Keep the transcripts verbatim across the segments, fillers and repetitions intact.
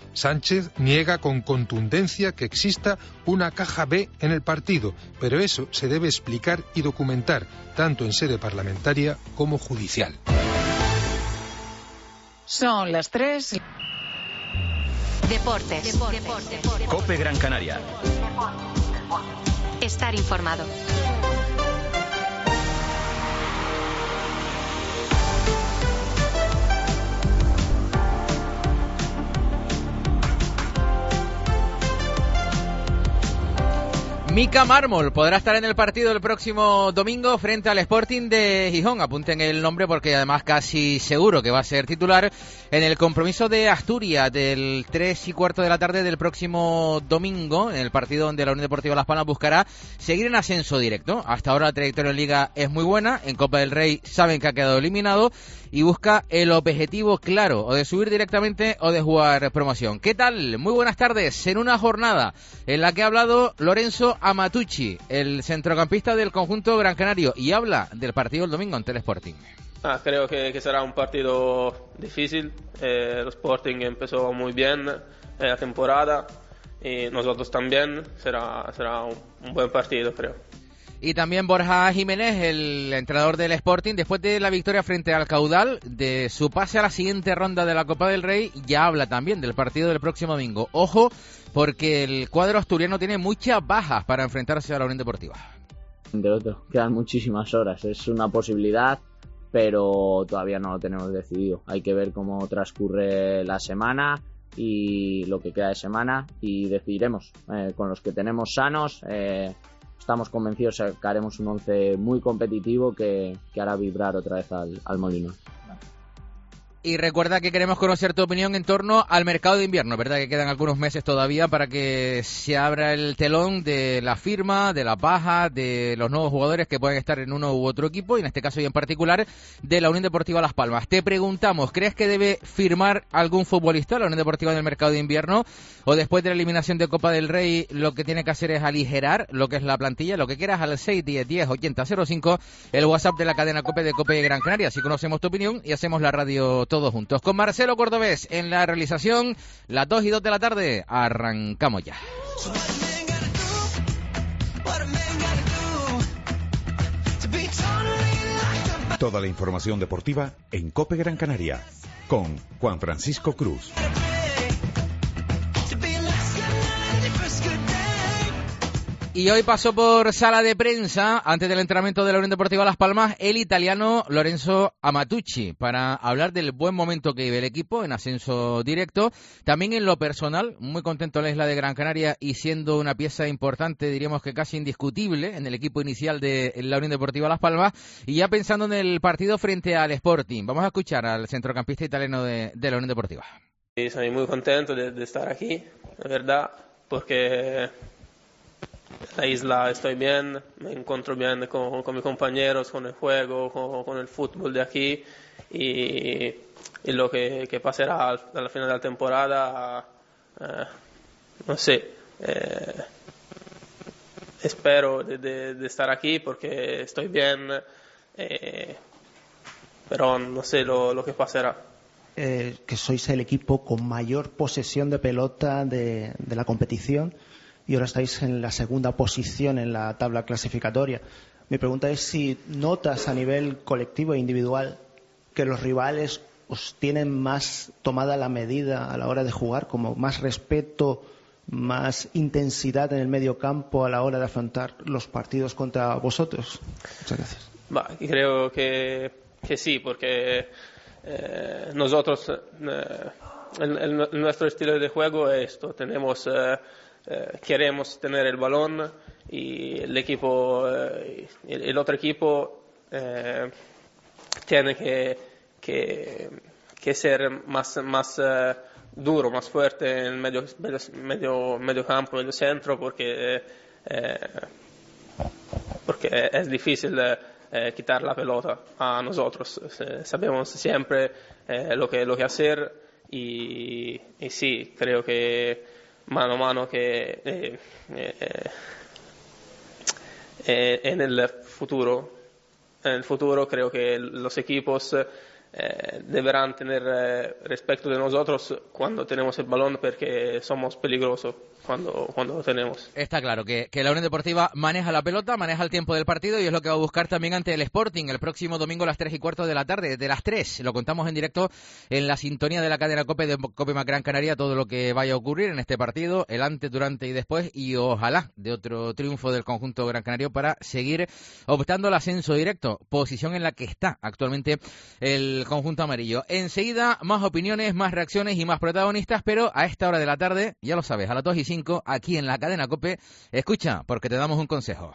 Sánchez niega con contundencia que exista una caja B en el partido, pero eso se debe explicar y documentar, tanto en sede parlamentaria como judicial. Son las tres. Deportes. Deportes. Deportes. COPE Gran Canaria. Estar informado. Mika Mármol podrá estar en el partido el próximo domingo frente al Sporting de Gijón. Apunten el nombre porque además casi seguro que va a ser titular en el compromiso de Asturias del tres y cuarto de la tarde del próximo domingo, en el partido donde la Unión Deportiva Las Palmas buscará seguir en ascenso directo. Hasta ahora la trayectoria en Liga es muy buena, en Copa del Rey saben que ha quedado eliminado y busca el objetivo claro, o de subir directamente o de jugar promoción. ¿Qué tal? Muy buenas tardes. En una jornada en la que ha hablado Lorenzo Amatucci, el centrocampista del conjunto gran canario, y habla del partido del domingo ante el Sporting. Ah, creo que, que será un partido difícil. Eh, el Sporting empezó muy bien eh, la temporada y nosotros también. Será, será un, un buen partido, creo. Y también Borja Jiménez, el entrenador del Sporting, después de la victoria frente al Caudal, de su pase a la siguiente ronda de la Copa del Rey, ya habla también del partido del próximo domingo. Ojo, porque el cuadro asturiano tiene muchas bajas para enfrentarse a la Unión Deportiva. De otro, quedan muchísimas horas, es una posibilidad, pero todavía no lo tenemos decidido. Hay que ver cómo transcurre la semana y lo que queda de semana y decidiremos. Eh, con los que tenemos sanos, eh, estamos convencidos de que haremos un once muy competitivo que, que hará vibrar otra vez al, al Molino. Y recuerda que queremos conocer tu opinión en torno al mercado de invierno, ¿verdad? Que quedan algunos meses todavía para que se abra el telón de la firma, de la baja, de los nuevos jugadores que pueden estar en uno u otro equipo, y en este caso y en particular de la Unión Deportiva Las Palmas. Te preguntamos, ¿crees que debe firmar algún futbolista la Unión Deportiva en el mercado de invierno? ¿O después de la eliminación de Copa del Rey lo que tiene que hacer es aligerar lo que es la plantilla? Lo que quieras al seis diez diez ochenta cero cinco, el WhatsApp de la cadena COPE de COPE Gran Canaria. Así conocemos tu opinión y hacemos la radio todos juntos. Con Marcelo Cordobés en la realización, las dos y dos de la tarde, arrancamos ya. Toda la información deportiva en COPE Gran Canaria, con Juan Francisco Cruz. Y hoy pasó por sala de prensa, antes del entrenamiento de la Unión Deportiva Las Palmas, el italiano Lorenzo Amatucci, para hablar del buen momento que vive el equipo en ascenso directo. También en lo personal, muy contento en la isla de Gran Canaria y siendo una pieza importante, diríamos que casi indiscutible, en el equipo inicial de la Unión Deportiva Las Palmas. Y ya pensando en el partido frente al Sporting, vamos a escuchar al centrocampista italiano de, de la Unión Deportiva. Sí, soy muy contento de, de estar aquí, la verdad, porque la isla estoy bien, me encuentro bien con, con mis compañeros, con el juego, con, con el fútbol de aquí y, y lo que, que pasará al, al final de la temporada, eh, no sé, eh, espero de, de, de estar aquí porque estoy bien, eh, pero no sé lo, lo que pasará. Eh, que sois el equipo con mayor posesión de pelota de, de la competición y ahora estáis en la segunda posición en la tabla clasificatoria. Mi pregunta es si notas a nivel colectivo e individual que los rivales os tienen más tomada la medida a la hora de jugar, como más respeto, más intensidad en el medio campo a la hora de afrontar los partidos contra vosotros. Muchas gracias. Bah, creo que, que sí, porque eh, nosotros, eh, el, el, nuestro estilo de juego es esto, tenemos... Eh, Eh, queremos tener el balón y el equipo, eh, el, el otro equipo eh, tiene que, que, que ser más, más eh, duro, más fuerte en el medio, medio, medio campo, medio centro, porque, eh, porque es difícil eh, quitar la pelota a nosotros. Eh, sabemos siempre eh, lo, que, lo que hacer y, y sí, creo que mano a mano que eh, eh, eh, en el futuro en el futuro creo que los equipos eh, deberán tener eh, respeto de nosotros cuando tenemos el balón, porque somos peligrosos cuando, cuando lo tenemos. Está claro que, que la Unión Deportiva maneja la pelota, maneja el tiempo del partido y es lo que va a buscar también ante el Sporting el próximo domingo a las tres y cuarto de la tarde, de las tres. Lo contamos en directo en la sintonía de la cadena COPE de COPE Gran Canaria, todo lo que vaya a ocurrir en este partido, el antes, durante y después, y ojalá de otro triunfo del conjunto gran canario para seguir optando al ascenso directo, posición en la que está actualmente el conjunto amarillo. Enseguida, más opiniones, más reacciones y más protagonistas, pero a esta hora de la tarde, ya lo sabes, a las dos y cinco, aquí en la cadena COPE, escucha, porque te damos un consejo.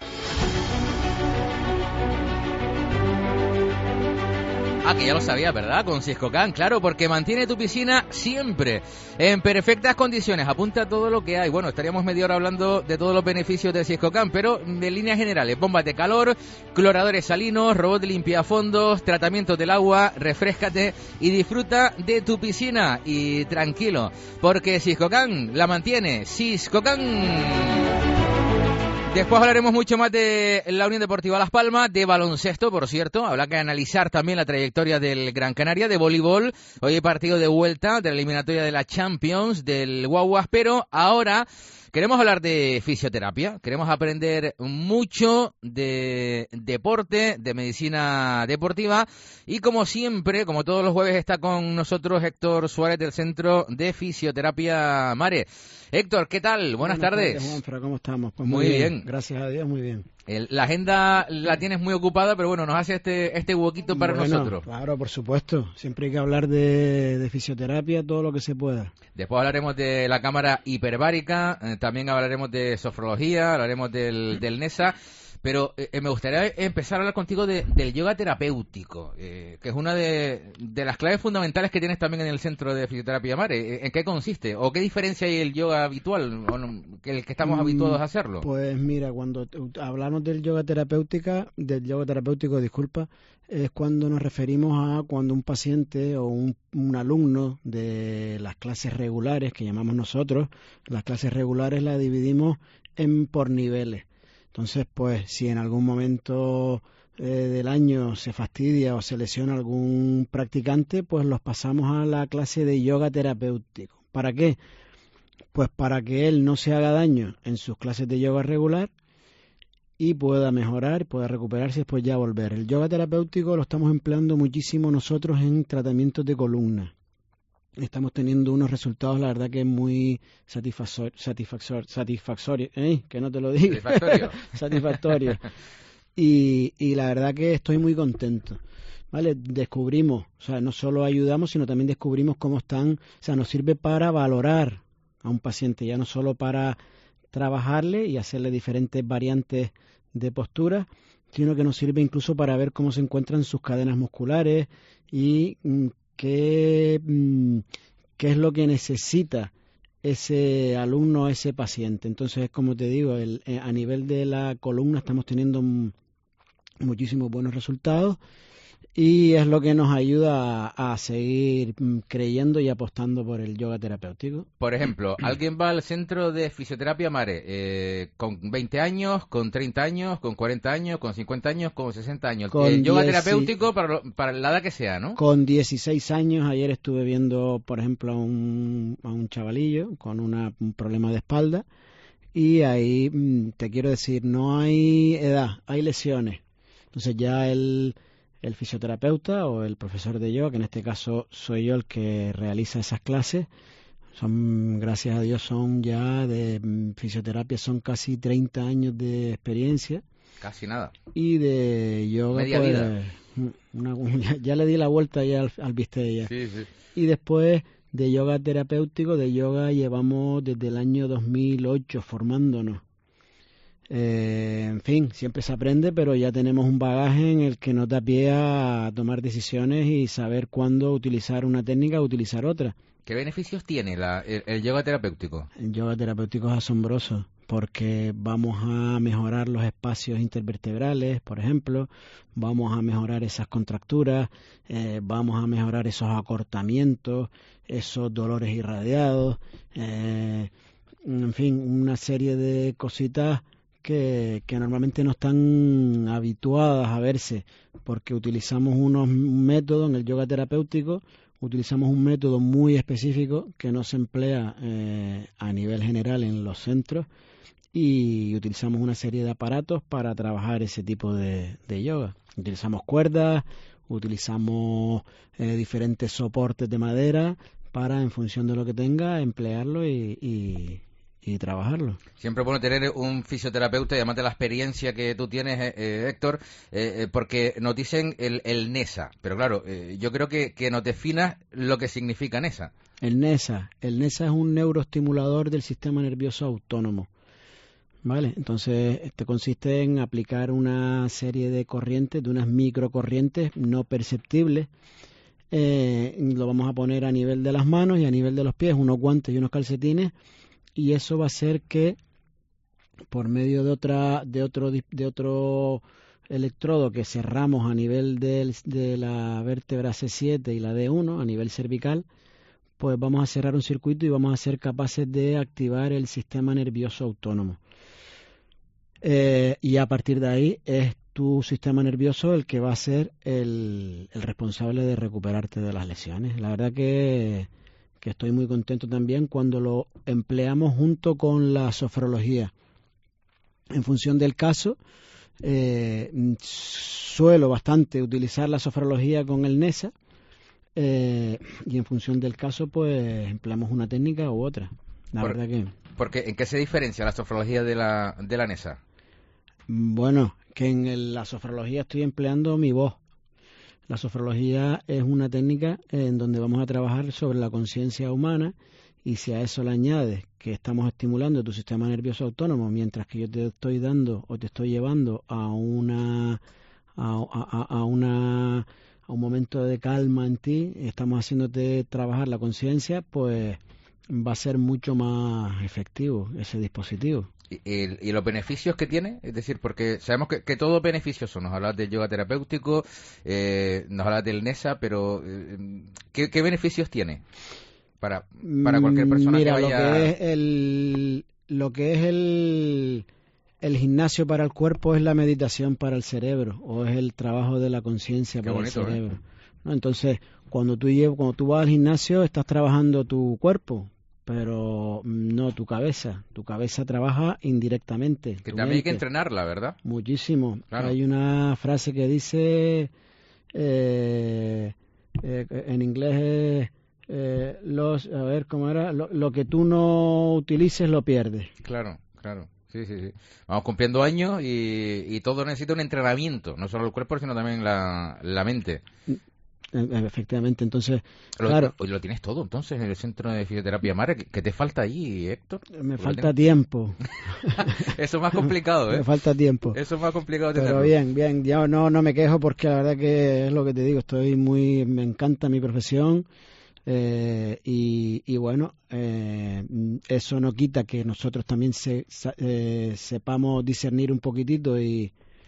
Ah, que ya lo sabía, ¿verdad? Con Siscocan, claro, porque mantiene tu piscina siempre en perfectas condiciones. Apunta todo lo que hay. Bueno, estaríamos media hora hablando de todos los beneficios de Siscocan, pero de líneas generales, bombas de calor, cloradores salinos, robot limpiafondos, tratamientos del agua, refréscate y disfruta de tu piscina. Y tranquilo, porque Siscocan la mantiene. Siscocan. Después hablaremos mucho más de la Unión Deportiva Las Palmas, de baloncesto, por cierto. Habrá que analizar también la trayectoria del Gran Canaria, de voleibol. Hoy hay partido de vuelta de la eliminatoria de la Champions, del Guaguas, pero ahora queremos hablar de fisioterapia. Queremos aprender mucho de deporte, de medicina deportiva. Y como siempre, como todos los jueves, está con nosotros Héctor Suárez del Centro de Fisioterapia Mare. Héctor, ¿qué tal? Buenas, Buenas tardes. tardes, Juanfra, ¿cómo estamos? Pues muy, muy bien. bien. Gracias a Dios, muy bien. El, la agenda la tienes muy ocupada, pero bueno, nos hace este este huequito para bueno, nosotros. Claro, por supuesto. Siempre hay que hablar de, de fisioterapia, todo lo que se pueda. Después hablaremos de la cámara hiperbárica, eh, también hablaremos de sofrología, hablaremos del, del NESA. Pero eh, me gustaría empezar a hablar contigo de, del yoga terapéutico, eh, que es una de, de las claves fundamentales que tienes también en el Centro de Fisioterapia Mare. ¿En qué consiste? ¿O qué diferencia hay el yoga habitual, o no, que el que estamos mm, habituados a hacerlo? Pues mira, cuando hablamos del yoga terapéutica, del yoga terapéutico, disculpa, es cuando nos referimos a cuando un paciente o un, un alumno de las clases regulares, que llamamos nosotros, las clases regulares las dividimos en por niveles. Entonces, pues, si en algún momento eh, del año se fastidia o se lesiona algún practicante, pues los pasamos a la clase de yoga terapéutico. ¿Para qué? Pues para que él no se haga daño en sus clases de yoga regular y pueda mejorar, pueda recuperarse y después ya volver. El yoga terapéutico lo estamos empleando muchísimo nosotros en tratamientos de columna. Estamos teniendo unos resultados, la verdad que es muy satisfactorio, satisfactorio, satisfactorio ¿eh? Que no te lo digo. Satisfactorio. Satisfactorio. Y, y la verdad que estoy muy contento. ¿Vale? Descubrimos, o sea, no solo ayudamos, sino también descubrimos cómo están, o sea, nos sirve para valorar a un paciente, ya no solo para trabajarle y hacerle diferentes variantes de postura, sino que nos sirve incluso para ver cómo se encuentran sus cadenas musculares y mm, qué, mm, qué es lo que necesita ese alumno, ese paciente. Entonces, como te digo, el, eh, a nivel de la columna estamos teniendo m- muchísimos buenos resultados y es lo que nos ayuda a, a seguir mm, creyendo y apostando por el yoga terapéutico. Por ejemplo, alguien va al Centro de Fisioterapia Mare eh, con veinte años, con treinta años, con cuarenta años, con cincuenta años, con sesenta años. Con el yoga diez, terapéutico para, lo, para la edad que sea, ¿no? Con dieciséis años, ayer estuve viendo, por ejemplo, a un, a un chavalillo con una, un problema de espalda y ahí, mm, te quiero decir, no hay edad, hay lesiones. Entonces ya el... el fisioterapeuta o el profesor de yoga, que en este caso soy yo el que realiza esas clases, son, gracias a Dios, son ya de fisioterapia, son casi treinta años de experiencia. Casi nada. Y de yoga, media pues, vida. Una, ya, ya le di la vuelta ya al, al bistec ya. Sí, sí. Y después de yoga terapéutico, de yoga llevamos desde el año dos mil ocho formándonos. Eh, en fin, siempre se aprende, pero ya tenemos un bagaje en el que nos da pie a tomar decisiones y saber cuándo utilizar una técnica o utilizar otra. ¿Qué beneficios tiene la, el, el yoga terapéutico? El yoga terapéutico es asombroso porque vamos a mejorar los espacios intervertebrales, por ejemplo, vamos a mejorar esas contracturas, eh, vamos a mejorar esos acortamientos, esos dolores irradiados, eh, en fin, una serie de cositas que, que normalmente no están habituadas a verse, porque utilizamos unos métodos en el yoga terapéutico, utilizamos un método muy específico que no se emplea eh, a nivel general en los centros, y utilizamos una serie de aparatos para trabajar ese tipo de, de yoga. Utilizamos cuerdas, utilizamos eh, diferentes soportes de madera para, en función de lo que tenga, emplearlo y, y, y trabajarlo. Siempre es bueno tener un fisioterapeuta, y además de la experiencia que tú tienes, eh, eh, Héctor, eh, eh, porque nos dicen el, el NESA, pero claro, eh, yo creo que, que nos definas lo que significa NESA. El NESA, el NESA es un neuroestimulador del sistema nervioso autónomo. Vale, entonces este consiste en aplicar una serie de corrientes, de unas microcorrientes no perceptibles. Eh, lo vamos a poner a nivel de las manos y a nivel de los pies, unos guantes y unos calcetines, y eso va a hacer que, por medio de otra, de otro, de otro electrodo que cerramos a nivel del, de la vértebra C siete y la D uno, a nivel cervical, pues vamos a cerrar un circuito y vamos a ser capaces de activar el sistema nervioso autónomo. Eh, y a partir de ahí es tu sistema nervioso el que va a ser el, el responsable de recuperarte de las lesiones. La verdad que, que estoy muy contento también cuando lo empleamos junto con la sofrología. En función del caso, eh, suelo bastante utilizar la sofrología con el NESA, eh, y en función del caso pues empleamos una técnica u otra. La Por, verdad que... Porque, ¿en qué se diferencia la sofrología de la, de la NESA? Bueno, que en el, la sofrología estoy empleando mi voz. La sofrología es una técnica en donde vamos a trabajar sobre la conciencia humana, y si a eso le añades que estamos estimulando tu sistema nervioso autónomo mientras que yo te estoy dando o te estoy llevando a una a, a, a una a un momento de calma en ti, estamos haciéndote trabajar la conciencia, pues va a ser mucho más efectivo ese dispositivo. ¿Y, y, y los beneficios que tiene? Es decir, porque sabemos que, que todo es beneficioso. Nos hablas del yoga terapéutico, eh, nos hablas del NESA, pero eh, ¿qué, ¿qué beneficios tiene para, para cualquier persona? Mira, que vaya... lo que es el lo que es el el gimnasio para el cuerpo es la meditación para el cerebro, o es el trabajo de la conciencia para bonito, el cerebro. ¿eh? ¿No? Entonces, cuando tú llevas, cuando tú vas al gimnasio, estás trabajando tu cuerpo, pero no tu cabeza. Tu cabeza trabaja indirectamente. Que también mente. Hay que entrenarla, ¿verdad? Muchísimo. Claro. Hay una frase que dice, eh, eh, en inglés, eh, los, a ver cómo era, lo, lo que tú no utilices lo pierdes. Claro, claro. Sí, sí, sí. Vamos cumpliendo años y, y todo necesita un entrenamiento, no solo el cuerpo, sino también la, la mente. Efectivamente, entonces, lo, claro. Lo, lo tienes todo, entonces, en el Centro de Fisioterapia Mare. ¿Qué te falta ahí, Héctor? Me falta tiempo. Eso es más complicado, ¿eh? Me falta tiempo. Eso es más complicado de Pero bien, bien, yo no, no me quejo, porque la verdad que es lo que te digo, estoy muy, me encanta mi profesión, eh, y, y bueno, eh, eso no quita que nosotros también se, eh, sepamos discernir un poquitito y,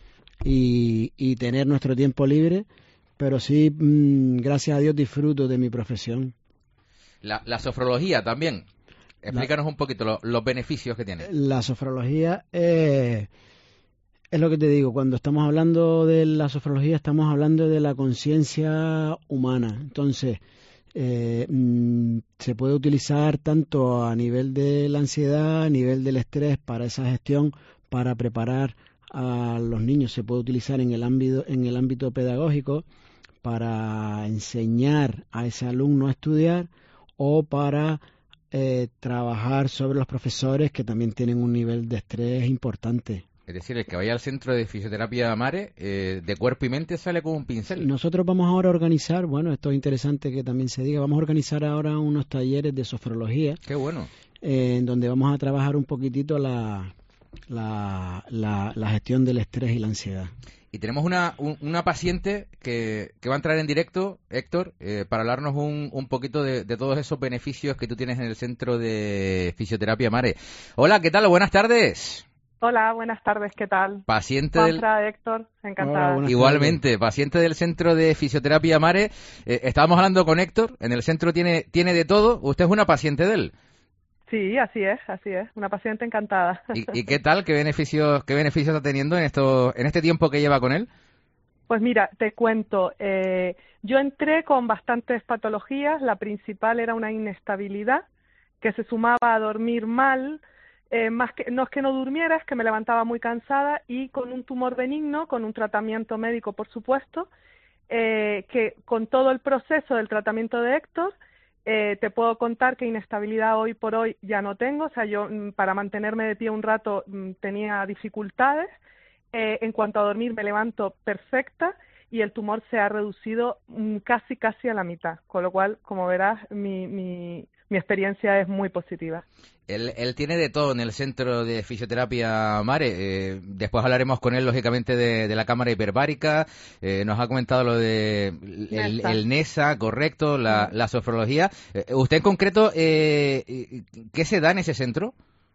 y, y tener nuestro tiempo libre. Pero sí, mmm, gracias a Dios, disfruto de mi profesión. La, la sofrología también. Explícanos la, un poquito lo, los beneficios que tiene. La sofrología eh, es lo que te digo. Cuando estamos hablando de la sofrología, estamos hablando de la conciencia humana. Entonces, eh, mmm, se puede utilizar tanto a nivel de la ansiedad, a nivel del estrés, para esa gestión, para preparar a los niños. Se puede utilizar en el ámbito, en el ámbito pedagógico, para enseñar a ese alumno a estudiar, o para eh, trabajar sobre los profesores, que también tienen un nivel de estrés importante. Es decir, el que vaya al Centro de Fisioterapia Mare, eh, de cuerpo y mente, sale con un pincel. Nosotros vamos ahora a organizar, bueno, esto es interesante que también se diga, vamos a organizar ahora unos talleres de sofrología. Qué bueno. Eh, en donde vamos a trabajar un poquitito la, la, la, la gestión del estrés y la ansiedad. Y tenemos una, un, una paciente que, que va a entrar en directo, Héctor, eh, para hablarnos un, un poquito de, de todos esos beneficios que tú tienes en el Centro de Fisioterapia Mare. Hola, ¿qué tal? Buenas tardes. Hola, buenas tardes, ¿qué tal? Paciente Juanfra, del... Héctor, encantada. Hola, igualmente, tardes. Paciente del Centro de Fisioterapia Mare. Eh, estábamos hablando con Héctor, en el centro tiene, tiene de todo. ¿Usted es una paciente de él? Sí, así es, así es. Una paciente encantada. ¿Y, y qué tal? ¿Qué beneficios, qué beneficios está teniendo en esto, en este tiempo que lleva con él? Pues mira, te cuento. Eh, yo entré con bastantes patologías. La principal era una inestabilidad que se sumaba a dormir mal. Eh, más que, no es que no durmiera, es que me levantaba muy cansada y con un tumor benigno, con un tratamiento médico, por supuesto, eh, que con todo el proceso del tratamiento de Héctor, Eh, te puedo contar que inestabilidad hoy por hoy ya no tengo, o sea, yo mm, para mantenerme de pie un rato mm, tenía dificultades. Eh, en cuanto a dormir me levanto perfecta y el tumor se ha reducido mm, casi casi a la mitad, con lo cual, como verás, mi, mi, mi experiencia es muy positiva. Él, él tiene de todo en el centro de fisioterapia Mare. Eh, después hablaremos con él, lógicamente, de, de la cámara hiperbárica. Eh, nos ha comentado lo de el, el NESA, correcto, la, la sofrología. Eh, ¿Usted en concreto, eh, qué se da en ese centro?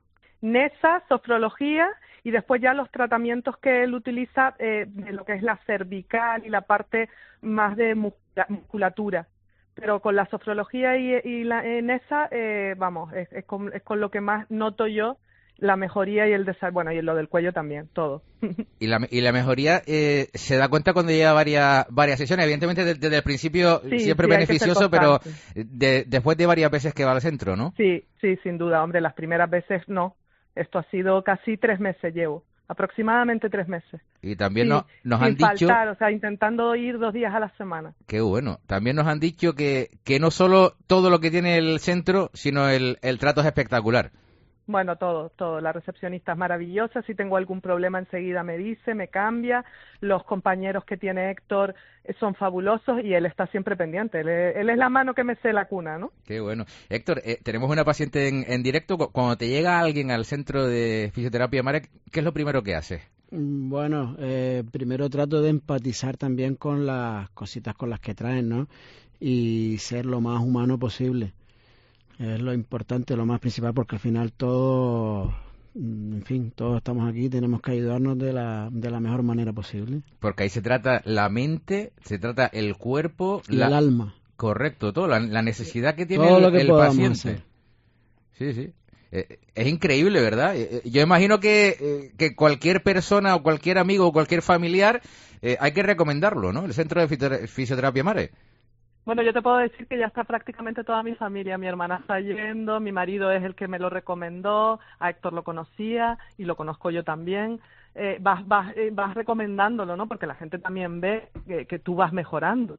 NESA, sofrología y después ya los tratamientos que él utiliza eh, de lo que es la cervical y la parte más de musculatura. Pero con la sofrología y, y la NESA, eh, vamos, es, es, con, es con lo que más noto yo la mejoría y el desarrollo, bueno, y lo del cuello también, todo. Y la, y la mejoría eh, se da cuenta cuando lleva varias varias sesiones, evidentemente desde, desde el principio sí, siempre sí, beneficioso, pero de, después de varias veces que va al centro, ¿no? Sí, sí, sin duda, hombre, las primeras veces no, esto ha sido casi tres meses llevo, aproximadamente tres meses. Y también sí, no, nos sin han dicho... faltar, o sea, intentando ir dos días a la semana. Qué bueno. También nos han dicho que, que no solo todo lo que tiene el centro, sino el, el trato es espectacular. Bueno, todo, todo. La recepcionista es maravillosa. Si tengo algún problema enseguida me dice, me cambia. Los compañeros que tiene Héctor son fabulosos y él está siempre pendiente. Él es, él es la mano que me sé la cuna, ¿no? Qué bueno. Héctor, eh, tenemos una paciente en, en directo. Cuando te llega alguien al centro de fisioterapia Mare, ¿qué es lo primero que haces? Bueno, eh, primero trato de empatizar también con las cositas con las que traen, ¿no? Y ser lo más humano posible. Es lo importante, lo más principal, porque al final todos, en fin, todos estamos aquí, tenemos que ayudarnos de la, de la mejor manera posible. Porque ahí se trata la mente, se trata el cuerpo... Y la... el alma. Correcto, todo, la, la necesidad que tiene todo el, lo que el paciente. Hacer. Sí, sí. Eh, es increíble, ¿verdad? Eh, yo imagino que, eh, que cualquier persona o cualquier amigo o cualquier familiar eh, hay que recomendarlo, ¿no? El Centro de Fisioterapia Mare. Bueno, yo te puedo decir que ya está prácticamente toda mi familia. Mi hermana está yendo, mi marido es el que me lo recomendó, a Héctor lo conocía y lo conozco yo también. Eh, vas, vas, eh, vas recomendándolo, ¿no? Porque la gente también ve que, que tú vas mejorando.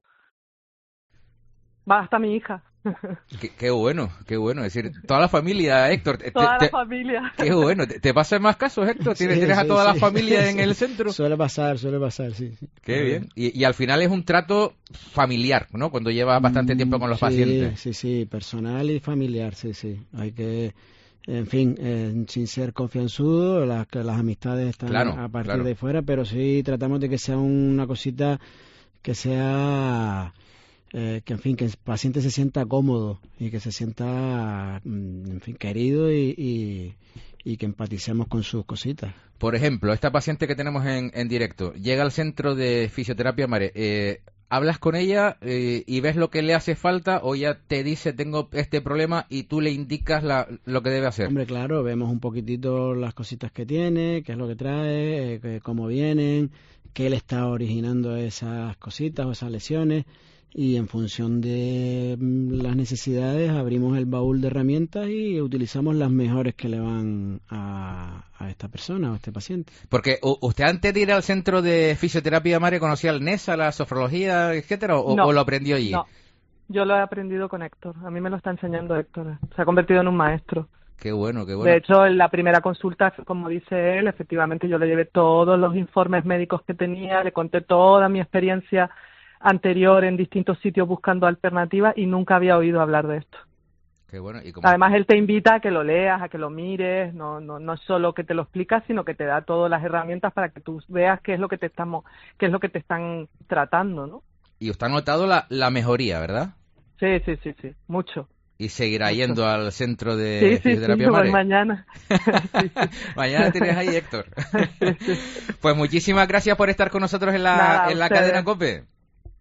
Va hasta mi hija. Qué, qué bueno, qué bueno. Es decir, toda la familia, Héctor. Te, toda te, la familia. Qué bueno. ¿Te, te pasan más casos, Héctor? ¿Tienes, sí, ¿tienes sí, a toda sí. la familia en el centro? Suele pasar, suele pasar, sí. sí. Qué bien. Y, y al final es un trato familiar, ¿no? Cuando llevas bastante tiempo con los sí, pacientes. Sí, sí, personal y familiar, sí, sí. Hay que... En fin, eh, sin ser confianzudo, las, las amistades están claro, a partir claro. de fuera, pero sí tratamos de que sea una cosita que sea... Eh, que en fin, que el paciente se sienta cómodo y que se sienta, en fin, querido y, y, y que empaticemos con sus cositas. Por ejemplo, esta paciente que tenemos en, en directo, llega al centro de fisioterapia Mare, eh, ¿hablas con ella eh, y ves lo que le hace falta o ya te dice tengo este problema y tú le indicas la, lo que debe hacer? Hombre, claro, vemos un poquitito las cositas que tiene, qué es lo que trae, eh, cómo vienen, qué le está originando esas cositas o esas lesiones. Y en función de las necesidades abrimos el baúl de herramientas y utilizamos las mejores que le van a, a esta persona o a este paciente. Porque usted antes de ir al centro de fisioterapia Mare conocía el NESA, la sofrología, etcétera, o, no, o lo aprendió allí. No, yo lo he aprendido con Héctor. A mí me lo está enseñando Héctor. Se ha convertido en un maestro. Qué bueno, qué bueno. De hecho, en la primera consulta, como dice él, efectivamente yo le llevé todos los informes médicos que tenía, le conté toda mi experiencia anterior en distintos sitios buscando alternativas y nunca había oído hablar de esto. Qué bueno. ¿Y cómo? Además, él te invita a que lo leas, a que lo mires, no no no solo que te lo explica, sino que te da todas las herramientas para que tú veas qué es lo que te estamos, qué es lo que te están tratando, ¿no? Y usted ha notado la, la mejoría, ¿verdad? Sí, sí, sí, sí, mucho. Y seguirá mucho. Yendo al centro de sí, sí, fisioterapia sí, Mare. Pues mañana. sí, sí. Mañana tienes ahí, Héctor. sí, sí. Pues muchísimas gracias por estar con nosotros en la, Nada, en la ustedes. cadena COPE.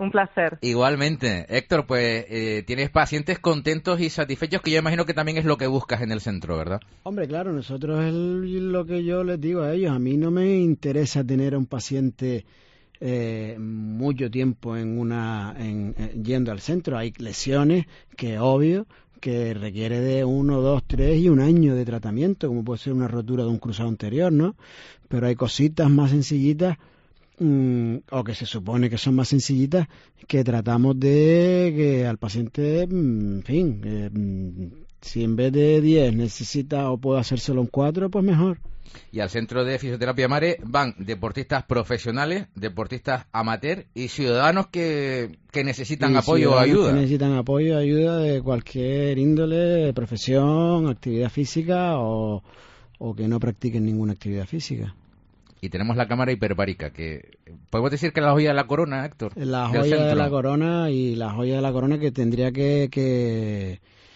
Un placer. Igualmente. Héctor, pues eh, tienes pacientes contentos y satisfechos, que yo imagino que también es lo que buscas en el centro, ¿verdad? Hombre, claro, nosotros es lo que yo les digo a ellos. A mí no me interesa tener a un paciente eh, mucho tiempo en una en, en, yendo al centro. Hay lesiones que, obvio, que requiere de uno, dos, tres y un año de tratamiento, como puede ser una rotura de un cruzado anterior, ¿no? Pero hay cositas más sencillitas, o que se supone que son más sencillitas, que tratamos de que al paciente, en fin, eh, si en vez de diez necesita o puede hacérselo en cuatro, pues mejor. Y al centro de fisioterapia Mare van deportistas profesionales, deportistas amateur y ciudadanos que, que necesitan y apoyo o ayuda. Que necesitan apoyo o ayuda de cualquier índole, profesión, actividad física o, o que no practiquen ninguna actividad física. Y tenemos la cámara hiperbárica, que podemos decir que es la joya de la corona, Héctor. La joya de la corona, y la joya de la corona que tendría que que,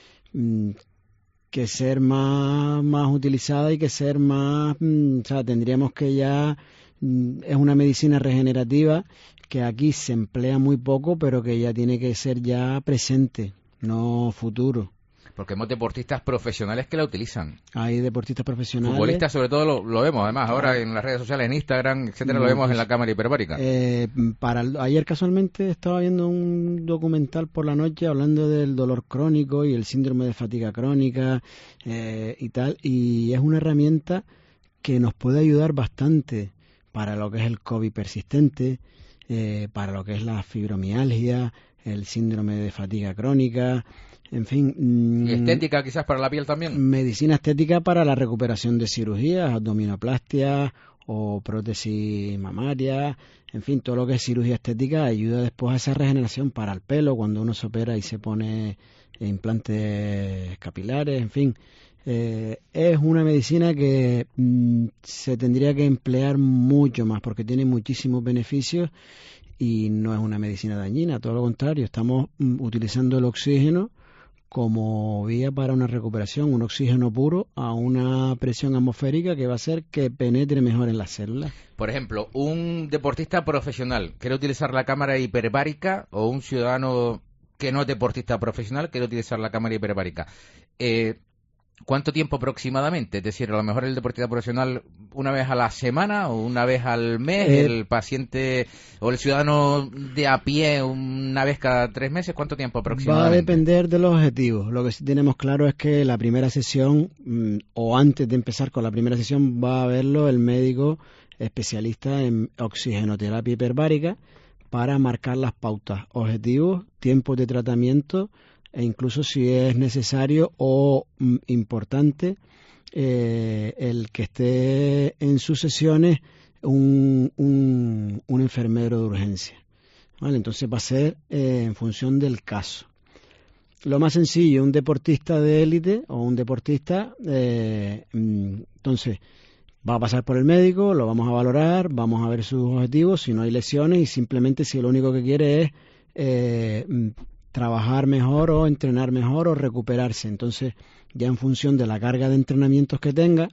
que ser más, más utilizada y que ser más, o sea, tendríamos que ya, es una medicina regenerativa que aquí se emplea muy poco, pero que ya tiene que ser ya presente, no futuro. Porque hemos deportistas profesionales que la utilizan. Hay deportistas profesionales. Futbolistas, sobre todo, lo, lo vemos, además, ahora en las redes sociales, en Instagram, etcétera, no, lo vemos pues, en la cámara hiperbárica. Eh, para el, ayer casualmente estaba viendo un documental por la noche hablando del dolor crónico y el síndrome de fatiga crónica eh, y tal, y es una herramienta que nos puede ayudar bastante para lo que es el COVID persistente, eh, para lo que es la fibromialgia, el síndrome de fatiga crónica. En fin. ¿Y estética quizás para la piel también? Medicina estética para la recuperación de cirugías, abdominoplastia o prótesis mamaria, en fin, todo lo que es cirugía estética ayuda después a esa regeneración para el pelo cuando uno se opera y se pone implantes capilares, en fin. Eh, es una medicina que mm, se tendría que emplear mucho más porque tiene muchísimos beneficios y no es una medicina dañina, todo lo contrario, estamos mm, utilizando el oxígeno como vía para una recuperación, un oxígeno puro a una presión atmosférica que va a hacer que penetre mejor en las células. Por ejemplo, un deportista profesional quiere utilizar la cámara hiperbárica o un ciudadano que no es deportista profesional quiere utilizar la cámara hiperbárica. Eh, ¿Cuánto tiempo aproximadamente? Es decir, a lo mejor el deportista profesional una vez a la semana o una vez al mes, eh, el paciente o el ciudadano de a pie una vez cada tres meses, ¿cuánto tiempo aproximadamente? Va a depender de los objetivos. Lo que sí tenemos claro es que la primera sesión, mmm, o antes de empezar con la primera sesión, va a verlo el médico especialista en oxigenoterapia hiperbárica para marcar las pautas, objetivos, tiempos de tratamiento e incluso si es necesario o mm, importante eh, el que esté en sus sesiones un, un, un enfermero de urgencia. ¿Vale? Entonces va a ser eh, en función del caso. Lo más sencillo, un deportista de élite o un deportista, eh, entonces va a pasar por el médico, lo vamos a valorar, vamos a ver sus objetivos, si no hay lesiones y simplemente si lo único que quiere es eh, trabajar mejor o entrenar mejor o recuperarse. Entonces, ya en función de la carga de entrenamientos que tenga,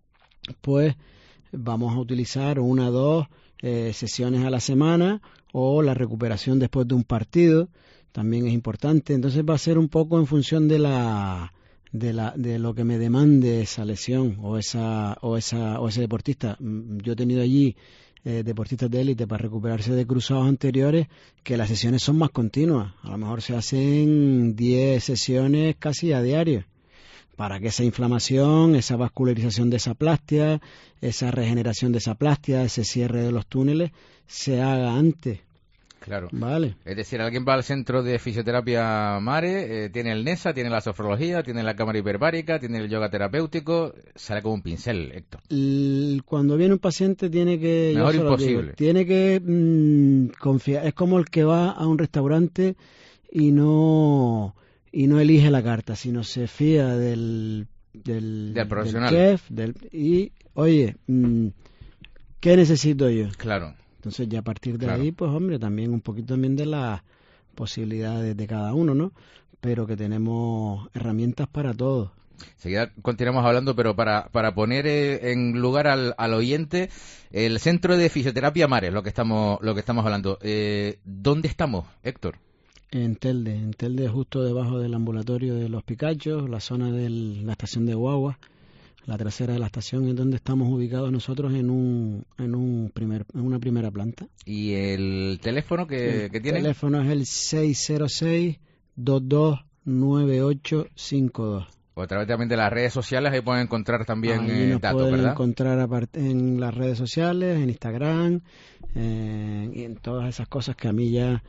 pues vamos a utilizar una o dos eh, sesiones a la semana o la recuperación después de un partido, también es importante. Entonces va a ser un poco en función de la de la de lo que me demande esa lesión o esa o esa o ese deportista. Yo he tenido allí Eh, deportistas de élite para recuperarse de cruzados anteriores que las sesiones son más continuas, a lo mejor se hacen diez sesiones casi a diario para que esa inflamación, esa vascularización de esa plastia, esa regeneración de esa plastia, ese cierre de los túneles se haga antes. Claro. Vale. Es decir, alguien va al centro de fisioterapia Mare, eh, tiene el NESA, tiene la sofrología, tiene la cámara hiperbárica, tiene el yoga terapéutico, sale como un pincel, Héctor. El, cuando viene un paciente tiene que... Mejor imposible. Digo, tiene que mmm, confiar. Es como el que va a un restaurante y no y no elige la carta, sino se fía del del, del profesional. Del chef del, y, oye, mmm, ¿qué necesito yo? Claro. Entonces ya a partir de claro. ahí, pues hombre, también un poquito también de las posibilidades de cada uno, ¿no? Pero que tenemos herramientas para todos. Enseguida continuamos hablando, pero para, para poner eh, en lugar al, al oyente, el Centro de Fisioterapia Mare, lo que estamos, lo que estamos hablando. Eh, ¿Dónde estamos, Héctor? En Telde, en Telde, justo debajo del ambulatorio de Los Picachos, la zona de la estación de guagua, la trasera de la estación, es donde estamos ubicados nosotros en un en un primer en una primera planta. ¿Y el teléfono que, que tiene? El teléfono es el seis cero seis, dos dos nueve ocho cinco dos. O a través también de las redes sociales, ahí pueden encontrar también ahí nos eh, datos, pueden ¿verdad? encontrar aparte en las redes sociales, en Instagram, eh, y en todas esas cosas que a mí ya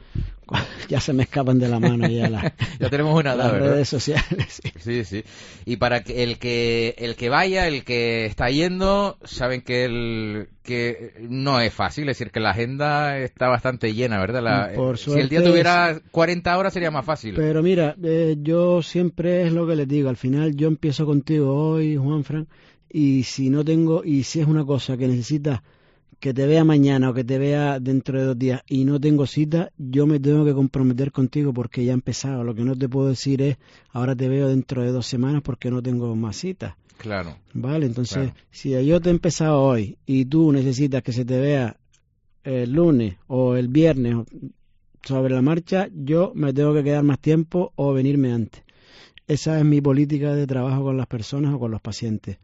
ya se me escapan de la mano ya la, ya tenemos una edad, las ¿verdad? redes sociales. Sí. sí, sí. Y para que el que el que vaya, el que está yendo, saben que el que no es fácil, es decir, que la agenda está bastante llena, ¿verdad? La, Por si suerte, el día tuviera cuarenta horas sería más fácil. Pero mira, eh, yo siempre es lo que les digo, al final yo empiezo contigo hoy, Juanfran, y si no tengo, y si es una cosa que necesitas que te vea mañana o que te vea dentro de dos días y no tengo cita, yo me tengo que comprometer contigo porque ya he empezado. Lo que no te puedo decir es, ahora te veo dentro de dos semanas porque no tengo más citas. Claro. Vale, entonces, claro. Si yo te he empezado hoy y tú necesitas que se te vea el lunes o el viernes sobre la marcha, yo me tengo que quedar más tiempo o venirme antes. Esa es mi política de trabajo con las personas o con los pacientes.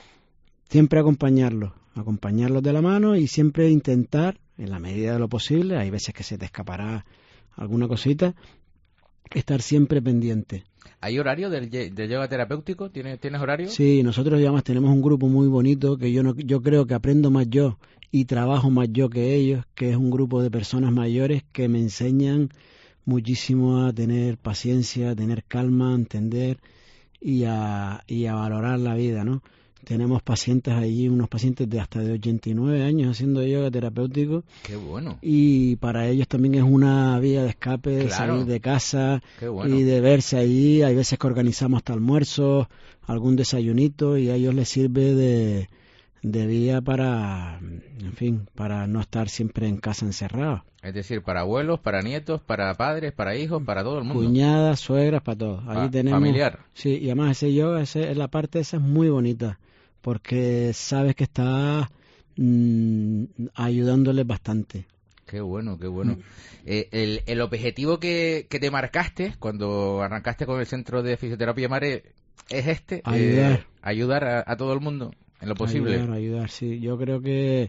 Siempre acompañarlos, acompañarlos de la mano y siempre intentar, en la medida de lo posible, hay veces que se te escapará alguna cosita, estar siempre pendiente. ¿Hay horario del de yoga terapéutico? ¿Tienes, ¿Tienes horario? Sí, nosotros además tenemos un grupo muy bonito que yo no, yo creo que aprendo más yo y trabajo más yo que ellos, que es un grupo de personas mayores que me enseñan muchísimo a tener paciencia, a tener calma, a entender y a, y a valorar la vida, ¿no? Tenemos pacientes allí, unos pacientes de hasta de ochenta y nueve años haciendo yoga terapéutico. ¡Qué bueno! Y para ellos también es una vía de escape, de claro. salir de casa. ¡Qué bueno! Y de verse allí. Hay veces que organizamos hasta almuerzos, algún desayunito y a ellos les sirve de, de vía para, en fin, para no estar siempre en casa encerrados. Es decir, para abuelos, para nietos, para padres, para hijos, para todo el mundo. Cuñadas, suegras, para todos. Allí Pa- tenemos, familiar. Sí, y además ese yoga, ese, la parte esa es muy bonita. Porque sabes que está mmm, ayudándoles bastante. Qué bueno, qué bueno. Mm. Eh, el, el objetivo que, que te marcaste cuando arrancaste con el Centro de Fisioterapia Mare es este. Ayudar. Eh, ayudar a, a todo el mundo en lo posible. Ayudar, ayudar, sí. Yo creo que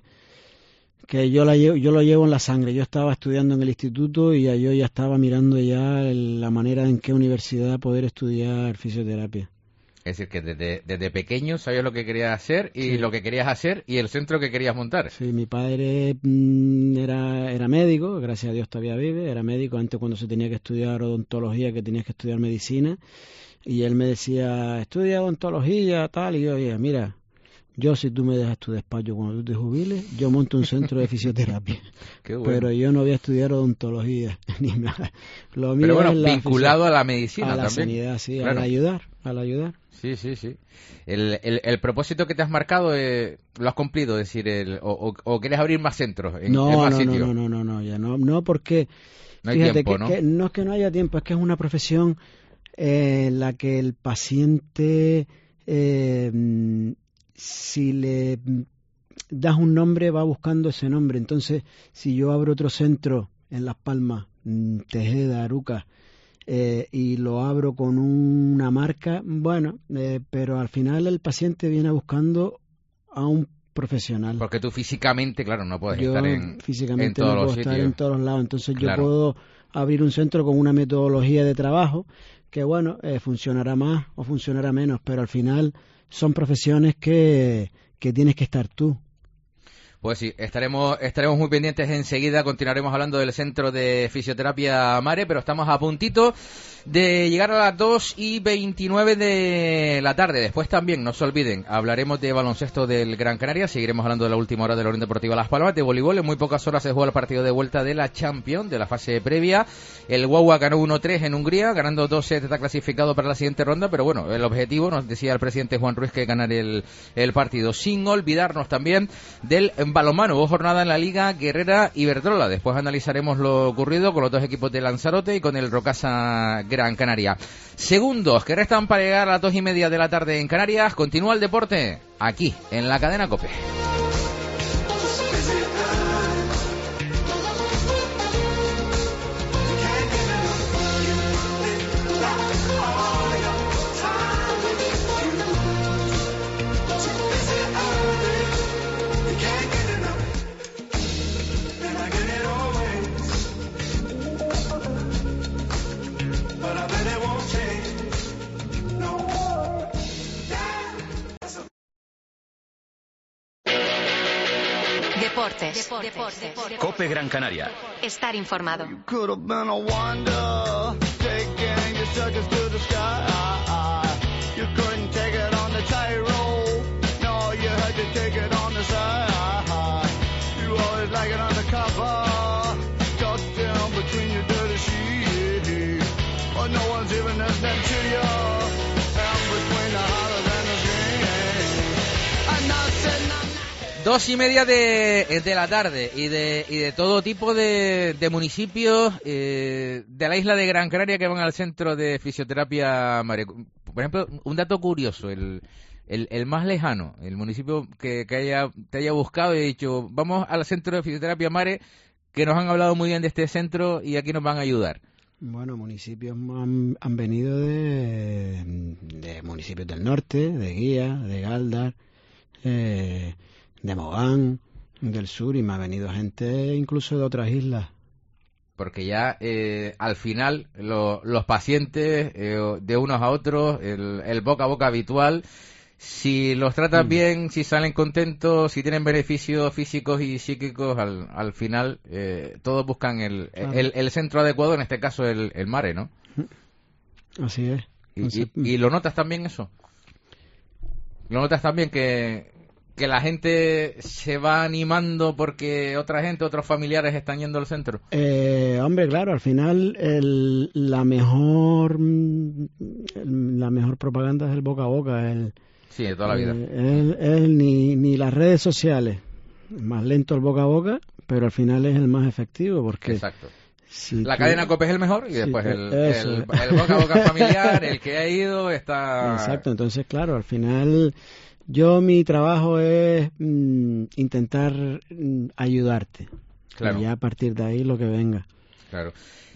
que yo la llevo, yo lo llevo en la sangre. Yo estaba estudiando en el instituto y ya yo ya estaba mirando ya el, la manera en qué universidad poder estudiar fisioterapia. Es decir, que desde, desde pequeño sabías lo que querías hacer y Sí. lo que querías hacer y el centro que querías montar. Sí, mi padre mm, era, era médico, gracias a Dios todavía vive, era médico antes cuando se tenía que estudiar odontología, que tenías que estudiar medicina, y él me decía, estudia odontología, tal, y yo decía, mira, yo si tú me dejas tu despacho cuando tú te jubiles, yo monto un centro de fisioterapia. Qué bueno. Pero yo no voy a estudiar odontología, ni nada. Lo mío Pero bueno, es la vinculado fisio- a la medicina a la también. sanidad, sí, Claro. al ayudar, al ayudar. Sí, sí, sí. El, el, el propósito que te has marcado eh, lo has cumplido, es decir, el, o, o, o quieres abrir más centros en, No, en más no, sitios. no, no, no, no, ya no, no porque No hay fíjate tiempo, que, ¿no? que no es que no haya tiempo, es que es una profesión eh, en la que el paciente, eh, mm, si le mm, das un nombre, va buscando ese nombre. Entonces, si yo abro otro centro en Las Palmas, mm, Tejeda, Aruca, eh, y lo abro con una marca, bueno, eh, pero al final el paciente viene buscando a un profesional. Porque tú físicamente, claro, no puedes Yo estar en, físicamente en todos no los puedo estar sitios. en todos lados, entonces Claro. yo puedo abrir un centro con una metodología de trabajo que, bueno, eh, funcionará más o funcionará menos, pero al final son profesiones que, que tienes que estar tú. Pues sí, estaremos estaremos muy pendientes enseguida, continuaremos hablando del Centro de Fisioterapia Mare, pero estamos a puntito de llegar a las dos y veintinueve de la tarde. Después también, no se olviden, hablaremos de baloncesto del Gran Canaria, seguiremos hablando de la última hora de la Unión Deportiva Las Palmas, de voleibol, en muy pocas horas se juega el partido de vuelta de la Champions, de la fase previa. El Guagua ganó uno tres en Hungría, ganando dos sets, está clasificado para la siguiente ronda, pero bueno, el objetivo, nos decía el presidente Juan Ruiz, que ganar el, el partido, sin olvidarnos también del en balonmano hubo jornada en la Liga Guerrera Iberdrola. Después analizaremos lo ocurrido con los dos equipos de Lanzarote y con el Rocasa Gran Canaria. Segundos que restan para llegar a las dos y media de la tarde en Canarias. Continúa el deporte aquí, en la cadena COPE. Deportes. Deportes. Deportes. COPE Gran Canaria. Estar informado. Dos y media de, de la tarde y de, y de todo tipo de, de municipios eh, de la isla de Gran Canaria que van al centro de fisioterapia Mare. Por ejemplo, un dato curioso, el, el, el más lejano, el municipio que, que haya, te haya buscado y dicho, vamos al centro de fisioterapia Mare, que nos han hablado muy bien de este centro y aquí nos van a ayudar. Bueno, municipios han, han venido de, de municipios del norte, de Guía, de Galdar, eh, de Mogán, del sur, y me ha venido gente incluso de otras islas. Porque ya eh, al final lo, los pacientes eh, de unos a otros, el, el boca a boca habitual, si los tratas mm. bien, si salen contentos, si tienen beneficios físicos y psíquicos, al, al final eh, todos buscan el, claro. el, el centro adecuado, en este caso el, el Mare, ¿no? Así es. Y, y, y lo notas también eso. Lo notas también que... que la gente se va animando porque otra gente, otros familiares están yendo al centro. Eh, hombre, claro, al final el, la mejor la mejor propaganda es el boca a boca. El, sí, de toda la vida. El, el, ni, ni las redes sociales. Es más lento el boca a boca, pero al final es el más efectivo porque... Exacto. Si la tú... cadena COPE es el mejor y sí, después el, el, el, el boca a boca familiar, el que ha ido está... Exacto, entonces claro, al final... Yo mi trabajo es mm, intentar mm, ayudarte. Claro. Y ya a partir de ahí lo que venga. Claro.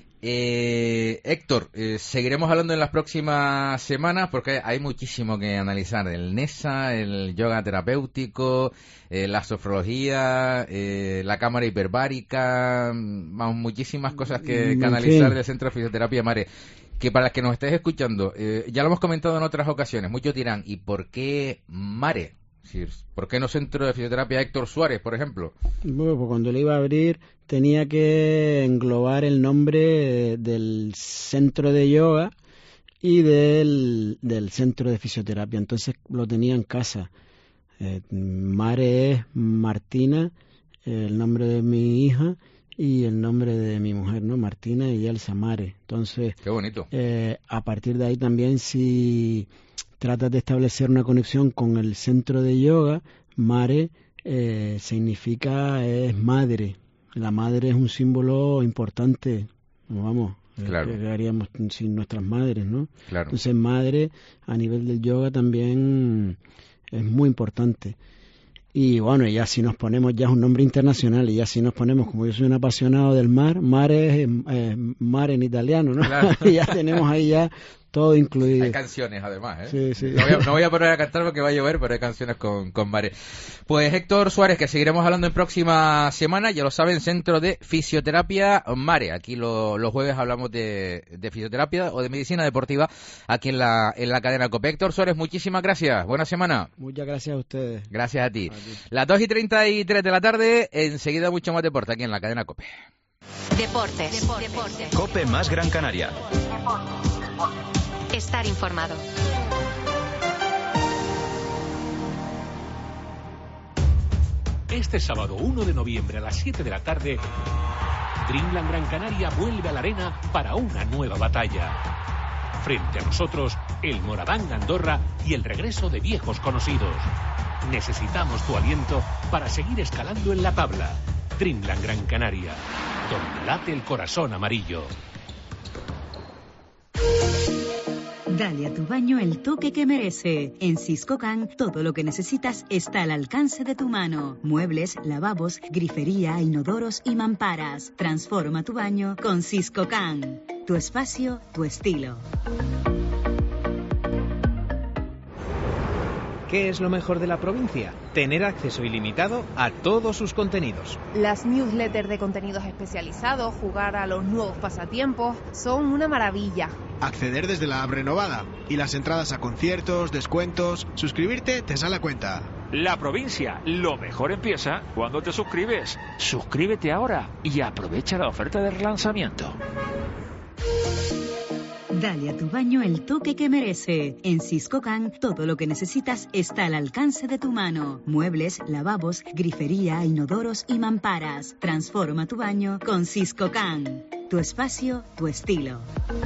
Eh, Héctor, eh, seguiremos hablando en las próximas semanas porque hay muchísimo que analizar. El NESA, el yoga terapéutico, eh, la sofrología, eh, la cámara hiperbárica, vamos, muchísimas cosas que, que analizar sí. del Centro de Fisioterapia Mare. Que para los que nos estéis escuchando, eh, ya lo hemos comentado en otras ocasiones, muchos dirán, ¿y por qué Mare? ¿Por qué no Centro de Fisioterapia Héctor Suárez, por ejemplo? Bueno, pues cuando le iba a abrir tenía que englobar el nombre del centro de yoga y del, del centro de fisioterapia, entonces lo tenía en casa. Eh, Mare es Martina, el nombre de mi hija, y el nombre de mi mujer, ¿no? Martina y Elsa Mare. Entonces, qué bonito. Eh, a partir de ahí también, si tratas de establecer una conexión con el centro de yoga, Mare eh, significa es madre. La madre es un símbolo importante. Vamos, claro. ¿qué haríamos sin nuestras madres, no? Claro. Entonces, madre a nivel del yoga también es muy importante. Y bueno, ya si nos ponemos, ya es un nombre internacional, y ya si nos ponemos, como yo soy un apasionado del mar, mare es eh, mar en italiano, ¿no? Claro. Y ya tenemos ahí ya todo incluido. Hay canciones además, ¿eh? Sí, sí. No voy a, no voy a poner a cantar porque va a llover, pero hay canciones con, con Mare. Pues Héctor Suárez, que seguiremos hablando en próxima semana, ya lo saben, Centro de Fisioterapia Mare. Aquí lo, los jueves hablamos de, de fisioterapia o de medicina deportiva aquí en la, en la cadena COPE. Héctor Suárez, muchísimas gracias. Buena semana. Muchas gracias a ustedes. Gracias a ti. A ti. Las dos y treinta y tres de la tarde, enseguida mucho más deporte aquí en la cadena COPE. Deportes. Deportes. COPE más Gran Canaria. Estar informado. Este sábado uno de noviembre a las siete de la tarde, Dreamland Gran Canaria vuelve a la arena para una nueva batalla. Frente a nosotros, el Moraván Andorra y el regreso de viejos conocidos. Necesitamos tu aliento para seguir escalando en la tabla. Dreamland Gran Canaria, donde late el corazón amarillo. Dale a tu baño el toque que merece. En Siscocan, todo lo que necesitas está al alcance de tu mano. Muebles, lavabos, grifería, inodoros y mamparas. Transforma tu baño con Siscocan. Tu espacio, tu estilo. ¿Qué es lo mejor de la provincia? Tener acceso ilimitado a todos sus contenidos. Las newsletters de contenidos especializados, jugar a los nuevos pasatiempos, son una maravilla. Acceder desde la app renovada y las entradas a conciertos, descuentos, suscribirte te sale a cuenta. La provincia, lo mejor empieza cuando te suscribes. Suscríbete ahora y aprovecha la oferta de relanzamiento. Dale a tu baño el toque que merece. En Siscocan, todo lo que necesitas está al alcance de tu mano. Muebles, lavabos, grifería, inodoros y mamparas. Transforma tu baño con Siscocan. Tu espacio, tu estilo.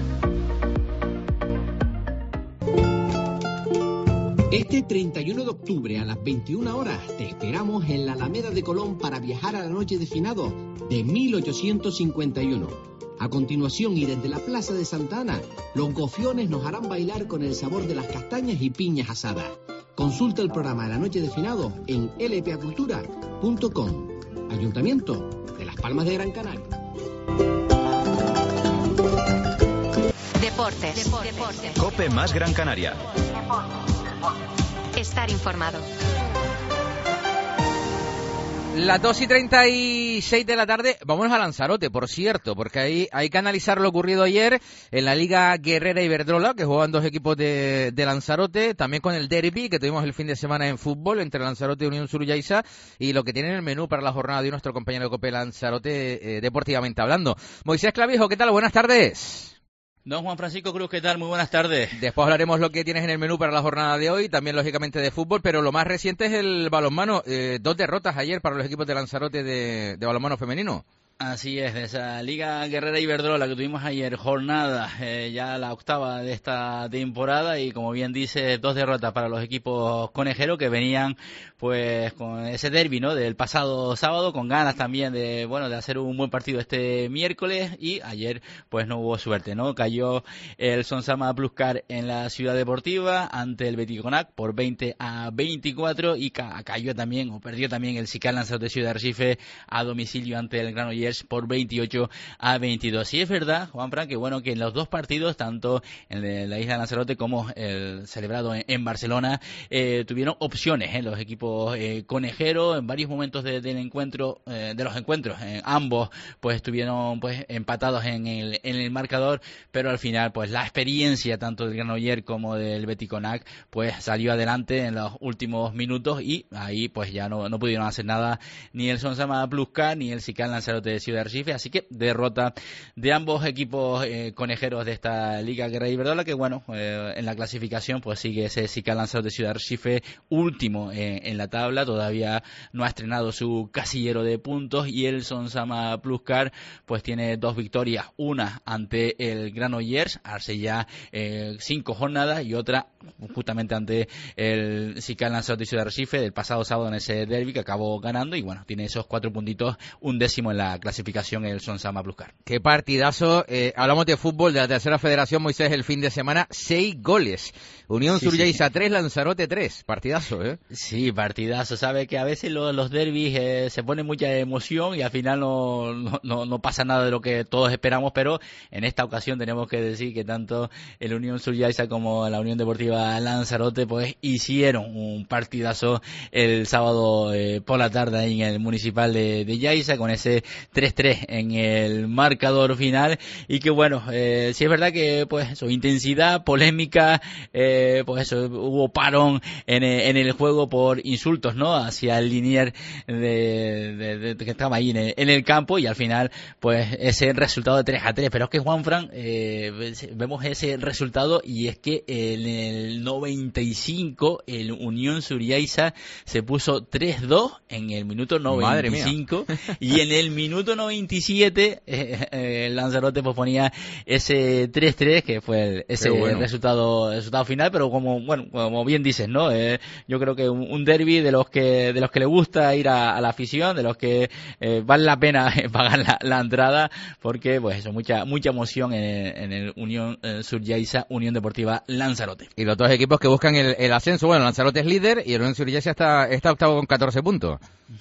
Este treinta y uno de octubre a las veintiuna horas te esperamos en la Alameda de Colón para viajar a la noche de finados de mil ochocientos cincuenta y uno. A continuación y desde la Plaza de Santa Ana, los gofiones nos harán bailar con el sabor de las castañas y piñas asadas. Consulta el programa de la noche de finados en l p a cultura punto com. Ayuntamiento de Las Palmas de Gran Canaria. Deportes. Deportes. COPE más Gran Canaria. Estar informado. Las dos y treinta y seis de la tarde, vámonos a Lanzarote, por cierto, porque ahí hay que analizar lo ocurrido ayer en la Liga Guerrera Iberdrola, que juegan dos equipos de, de Lanzarote, también con el derbi que tuvimos el fin de semana en fútbol entre Lanzarote y Unión Surullaysa, y lo que tiene en el menú para la jornada de nuestro compañero de COPE Lanzarote, eh, deportivamente hablando. Moisés Clavijo, ¿qué tal? Buenas tardes. Don Juan Francisco Cruz, ¿qué tal? Muy buenas tardes. Después hablaremos lo que tienes en el menú para la jornada de hoy, también lógicamente de fútbol, pero lo más reciente es el balonmano. Eh, dos derrotas ayer para los equipos de Lanzarote de, de balonmano femenino. Así es, de esa Liga Guerrera Iberdrola que tuvimos ayer, jornada, eh, ya la octava de esta temporada, y como bien dice, dos derrotas para los equipos conejeros que venían pues con ese derbi, ¿no?, del pasado sábado, con ganas también de, bueno, de hacer un buen partido este miércoles, y ayer pues no hubo suerte, ¿no? Cayó el Sonsama Pluscar en la Ciudad Deportiva ante el Beticonac por veinte a veinticuatro, y ca- cayó también, o perdió también el Sical Lanzarote Ciudad de Arrecife a domicilio ante el Granollers por veintiocho a veintidós. Y es verdad, Juanfran, que bueno, que en los dos partidos, tanto en la isla de Lanzarote como el celebrado en, en Barcelona, eh, tuvieron opciones, ¿eh? Los equipos eh, conejeros en varios momentos de, del encuentro, eh, de los encuentros, eh, ambos pues estuvieron pues empatados en el, en el marcador, pero al final pues la experiencia tanto del Granollers como del Beticonac pues salió adelante en los últimos minutos, y ahí pues ya no, no pudieron hacer nada ni el Sonsama Pluscar ni el Sical Lanzarote de Ciudad de Arrecife, así que derrota de ambos equipos eh, conejeros de esta Liga Guerrera Iberdrola, que bueno, eh, en la clasificación pues sigue ese Sical Lanzarote de Ciudad de Arrecife último eh, en la tabla, todavía no ha estrenado su casillero de puntos, y el Sonsama Pluscar pues tiene dos victorias, una ante el Granollers hace ya eh, cinco jornadas, y otra justamente ante el Sical Lanzarote de Ciudad de Arrecife del pasado sábado en ese derbi que acabó ganando, y bueno, tiene esos cuatro puntitos, un décimo en la clasificación el Sonsama Pluscar. Qué partidazo. Eh, hablamos de fútbol de la tercera federación, Moisés, el fin de semana, seis goles. Unión sí, Surullaysa sí. tres, Lanzarote tres. Partidazo, ¿eh? Sí, partidazo. Sabe que a veces los, los derbis eh, se pone mucha emoción y al final no, no, no, no pasa nada de lo que todos esperamos, pero en esta ocasión tenemos que decir que tanto el Unión Surullaysa como la Unión Deportiva Lanzarote pues hicieron un partidazo el sábado eh, por la tarde ahí en el municipal de, de Yaiza, con ese tres tres en el marcador final, y que bueno, eh, sí es verdad que pues eso, intensidad, polémica, eh, pues eso, hubo parón en, en el juego por insultos, ¿no?, hacia el linier de, de, de, de que estaba ahí en el, en el campo, y al final pues ese resultado de tres a tres, pero es que Juanfran, eh, vemos ese resultado, y es que en el noventa y cinco el Unión Surullaysa se puso tres dos en el minuto noventa y cinco, y en el minuto minuto noventa y siete eh, eh, el Lanzarote pues ponía ese tres tres, que fue el, ese bueno. resultado resultado final, pero como bueno como bien dices, ¿no? Eh, yo creo que un, un derbi de los que de los que le gusta ir a, a la afición, de los que eh, vale la pena pagar la, la entrada, porque pues eso, mucha mucha emoción en, en el Unión eh, Suryaisa, Unión Deportiva Lanzarote. Y los dos equipos que buscan el, el ascenso, bueno, Lanzarote es líder y el Unión Suryaisa está, está octavo con catorce puntos.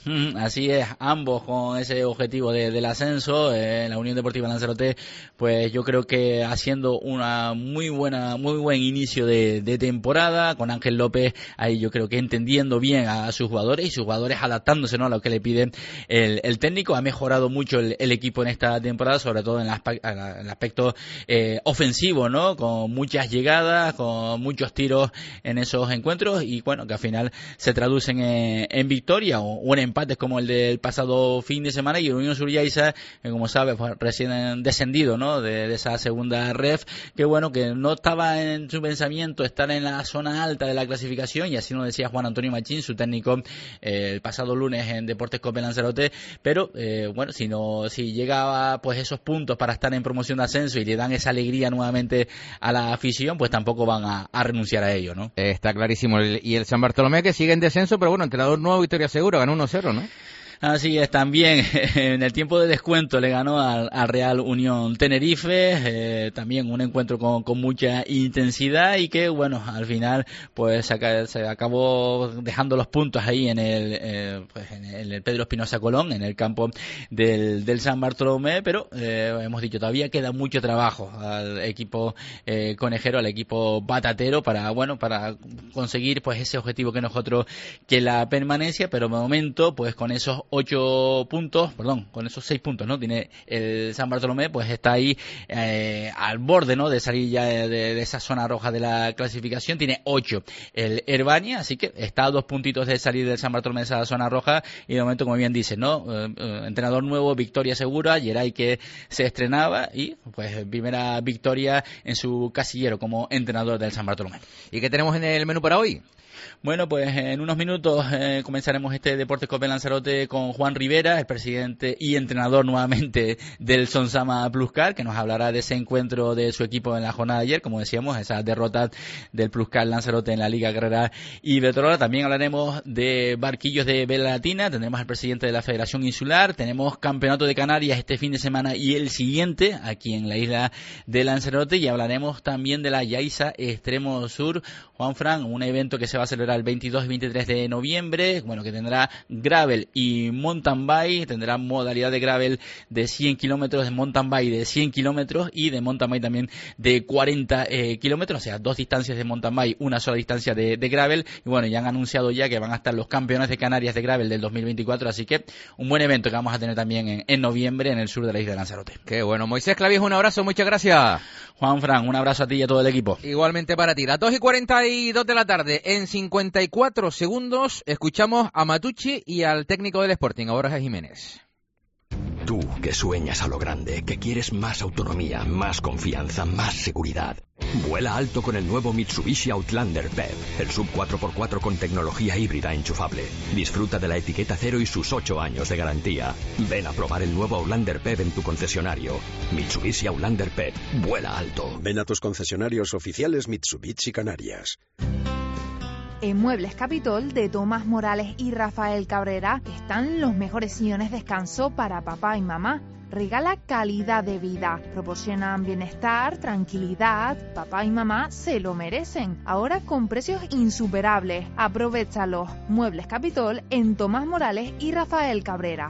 Así es, ambos con ese objetivo de, del ascenso. Eh, la Unión Deportiva Lanzarote, pues yo creo que haciendo una muy buena, muy buen inicio de, de temporada, con Ángel López ahí yo creo que entendiendo bien a sus jugadores y sus jugadores adaptándose, ¿no?, a lo que le pide el, el técnico. Ha mejorado mucho el, el equipo en esta temporada, sobre todo en el aspecto, el aspecto eh, ofensivo, ¿no?, con muchas llegadas, con muchos tiros en esos encuentros y bueno, que al final se traducen en, en victoria o, o en empates como el del pasado fin de semana. Y el Unión Suryaisa, que como sabes, pues recién descendido, ¿no?, de, de esa segunda ref, que bueno, que no estaba en su pensamiento estar en la zona alta de la clasificación, y así nos decía Juan Antonio Machín, su técnico, eh, el pasado lunes en Deportes Cope Lanzarote, pero eh, bueno, si no, si llegaba pues esos puntos para estar en promoción de ascenso y le dan esa alegría nuevamente a la afición, pues tampoco van a, a renunciar a ello, ¿no? Está clarísimo. Y el San Bartolomé, que sigue en descenso, pero bueno, entrenador nuevo, victoria segura, ganó uno cero, ¿no? Así es, también en el tiempo de descuento le ganó al, al Real Unión Tenerife, eh, también un encuentro con, con mucha intensidad y que, bueno, al final pues se, se acabó dejando los puntos ahí en el, eh, pues en el Pedro Espinosa Colón, en el campo del, del San Bartolomé, pero eh, hemos dicho, todavía queda mucho trabajo al equipo eh, conejero, al equipo batatero para, bueno, para conseguir pues ese objetivo que nosotros, que la permanencia, pero de momento pues con esos ocho puntos, perdón, con esos seis puntos, ¿no?, tiene el San Bartolomé, pues está ahí eh, al borde, ¿no?, de salir ya de, de, de esa zona roja de la clasificación. Tiene ocho el Herbania, así que está a dos puntitos de salir del San Bartolomé de esa zona roja, y de momento, como bien dice, ¿no?, eh, eh, entrenador nuevo, victoria segura, Geray que se estrenaba y pues primera victoria en su casillero como entrenador del San Bartolomé. ¿Y qué tenemos en el menú para hoy? Bueno, pues en unos minutos eh, comenzaremos este Deportes Cope Lanzarote con Juan Rivera, el presidente y entrenador nuevamente del Sonsama Pluscar, que nos hablará de ese encuentro de su equipo en la jornada de ayer, como decíamos, esa derrota del Pluscar Lanzarote en la Liga Guerrera Iberdrola. También hablaremos de barquillos de vela latina, tendremos al presidente de la Federación Insular, tenemos Campeonato de Canarias este fin de semana y el siguiente aquí en la isla de Lanzarote, y hablaremos también de la Yaiza Extremo Sur, Juan Fran, un evento que se va a celebrar el veintidós y veintitrés de noviembre, bueno, que tendrá gravel y mountain bike, tendrá modalidad de gravel de cien kilómetros, de mountain bike de cien kilómetros y de mountain bike también de cuarenta eh, kilómetros, o sea, dos distancias de mountain bike, una sola distancia de, de gravel, y bueno, ya han anunciado ya que van a estar los campeones de Canarias de gravel del dos mil veinticuatro, así que un buen evento que vamos a tener también en, en noviembre en el sur de la isla de Lanzarote. Qué bueno. Moisés Clavijo, un abrazo, muchas gracias. Juan Fran, un abrazo a ti y a todo el equipo. Igualmente para ti. Las dos y cuarenta y dos de la tarde, en cincuenta y cuatro segundos, escuchamos a Matucci y al técnico del Sporting, a Borja Jiménez. Tú, que sueñas a lo grande, que quieres más autonomía, más confianza, más seguridad. Vuela alto con el nuevo Mitsubishi Outlander P E V, el sub cuatro por cuatro con tecnología híbrida enchufable. Disfruta de la etiqueta cero y sus ocho años de garantía. Ven a probar el nuevo Outlander P E V en tu concesionario. Mitsubishi Outlander P E V, vuela alto. Ven a tus concesionarios oficiales Mitsubishi Canarias. En Muebles Capitol de Tomás Morales y Rafael Cabrera están los mejores sillones de descanso para papá y mamá. Regala calidad de vida, proporcionan bienestar, tranquilidad, papá y mamá se lo merecen. Ahora con precios insuperables, aprovéchalos. Muebles Capitol en Tomás Morales y Rafael Cabrera.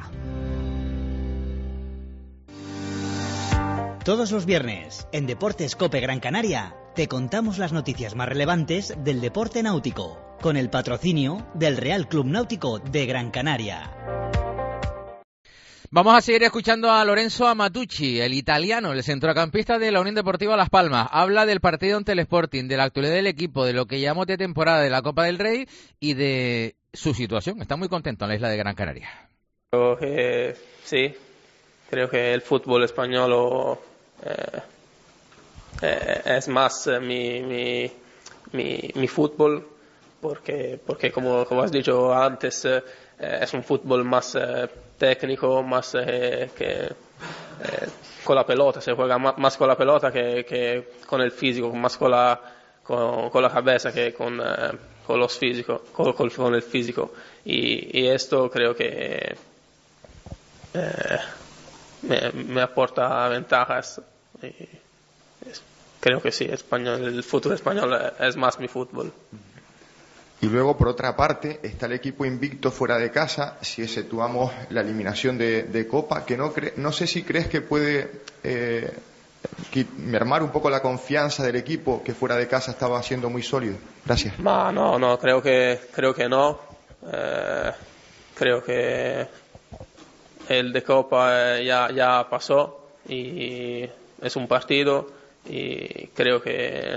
Todos los viernes, en Deportes Cope Gran Canaria, te contamos las noticias más relevantes del deporte náutico, con el patrocinio del Real Club Náutico de Gran Canaria. Vamos a seguir escuchando a Lorenzo Amatucci, el italiano, el centrocampista de la Unión Deportiva Las Palmas. Habla del partido ante el Sporting, de la actualidad del equipo, de lo que llamamos de temporada de la Copa del Rey y de su situación. Está muy contento en la isla de Gran Canaria. Creo que sí, creo que el fútbol español eh, eh, es más eh, mi, mi, mi, mi fútbol, porque, porque como, como has dicho antes, eh, es un fútbol más... Eh, técnico, más eh, que eh, con la pelota, se juega más, más con la pelota que, que con el físico, más con la, con, con la cabeza que con, eh, con los físicos, con, con, con el físico. Y, y esto creo que eh, me, me aporta ventajas. Y es, creo que sí, español, el fútbol español es más mi fútbol. Y luego, por otra parte, está el equipo invicto fuera de casa, si exceptuamos la eliminación de, de Copa, que no, cre- no sé si crees que puede eh, mermar un poco la confianza del equipo, que fuera de casa estaba siendo muy sólido. Gracias. No, no, no, creo que, creo que no. Eh, creo que el de Copa eh, ya, ya pasó y es un partido y creo que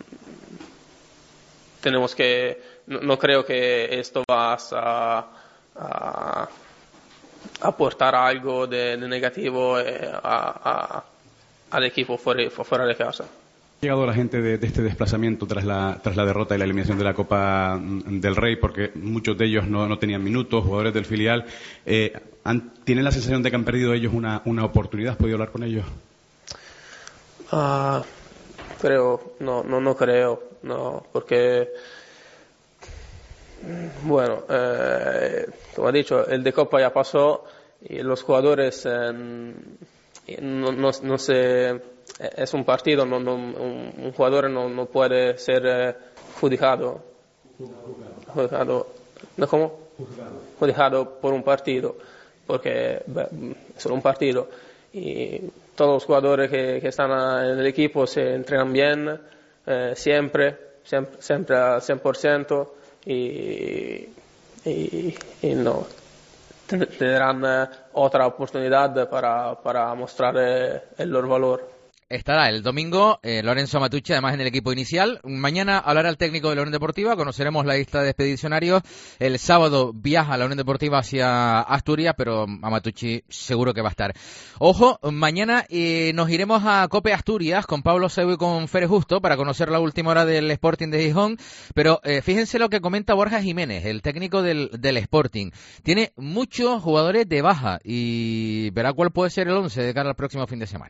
tenemos que... No, no creo que esto va a, a aportar algo de, de negativo eh, a, a, al equipo fuera, fuera de casa. Ha llegado la gente de, de este desplazamiento tras la, tras la derrota y la eliminación de la Copa del Rey, porque muchos de ellos no, no tenían minutos, jugadores del filial. Eh, han, ¿Tienen la sensación de que han perdido ellos una, una oportunidad? ¿Has podido hablar con ellos? Uh, creo, no, no, no creo, no, porque... Bueno, eh, como he dicho, el de Copa ya pasó y los jugadores eh, no, no, no se, es un partido, no, no, un, un jugador no, no puede ser eh, juzgado, juzgado, ¿no cómo? Juzgado por un partido, porque es solo un partido y todos los jugadores que, que están en el equipo se entrenan bien, eh, siempre, siempre, siempre al cien por ciento. Y, y, y no tendrán eh, otra oportunidad para, para mostrar eh, el loro valor. Estará el domingo eh, Lorenzo Matucci, además en el equipo inicial. Mañana hablará el técnico de la Unión Deportiva, conoceremos la lista de expedicionarios. El sábado viaja la Unión Deportiva hacia Asturias, pero a Matucci seguro que va a estar. Ojo, mañana eh, nos iremos a Cope Asturias con Pablo Seu y con Fere Justo para conocer la última hora del Sporting de Gijón. Pero eh, fíjense lo que comenta Borja Jiménez, el técnico del, del Sporting. Tiene muchos jugadores de baja y verá cuál puede ser el once de cara al próximo fin de semana.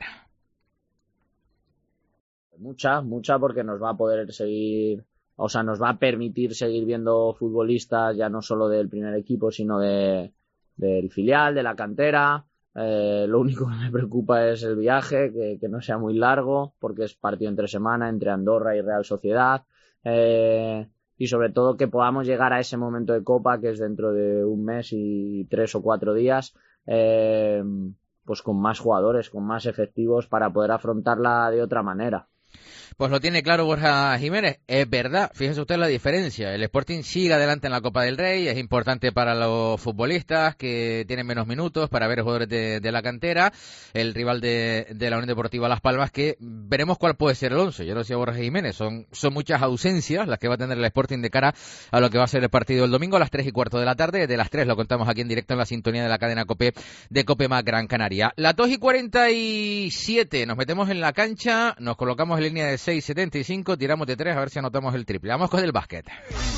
Mucha, mucha porque nos va a poder seguir, o sea, nos va a permitir seguir viendo futbolistas ya no solo del primer equipo, sino de del filial, de la cantera. Eh, lo único que me preocupa es el viaje, que, que no sea muy largo, porque es partido entre semana, entre Andorra y Real Sociedad. Eh, y sobre todo que podamos llegar a ese momento de Copa, que es dentro de un mes y tres o cuatro días, eh, pues con más jugadores, con más efectivos para poder afrontarla de otra manera. Pues lo tiene claro Borja Jiménez. Es verdad, fíjense usted la diferencia. El Sporting sigue adelante en la Copa del Rey, es importante para los futbolistas que tienen menos minutos, para ver jugadores de, de la cantera. El rival de, de la Unión Deportiva Las Palmas, que veremos cuál puede ser el once. Yo lo decía Borja Jiménez, son, son muchas ausencias las que va a tener el Sporting de cara a lo que va a ser el partido del domingo a las tres y cuarto de la tarde. De las tres lo contamos aquí en directo en la sintonía de la cadena COPE de COPEMA Gran Canaria. Las dos y cuarenta y siete, nos metemos en la cancha, nos colocamos en línea de seis setenta y cinco, tiramos de tres a ver si anotamos el triple. Vamos con el básquet.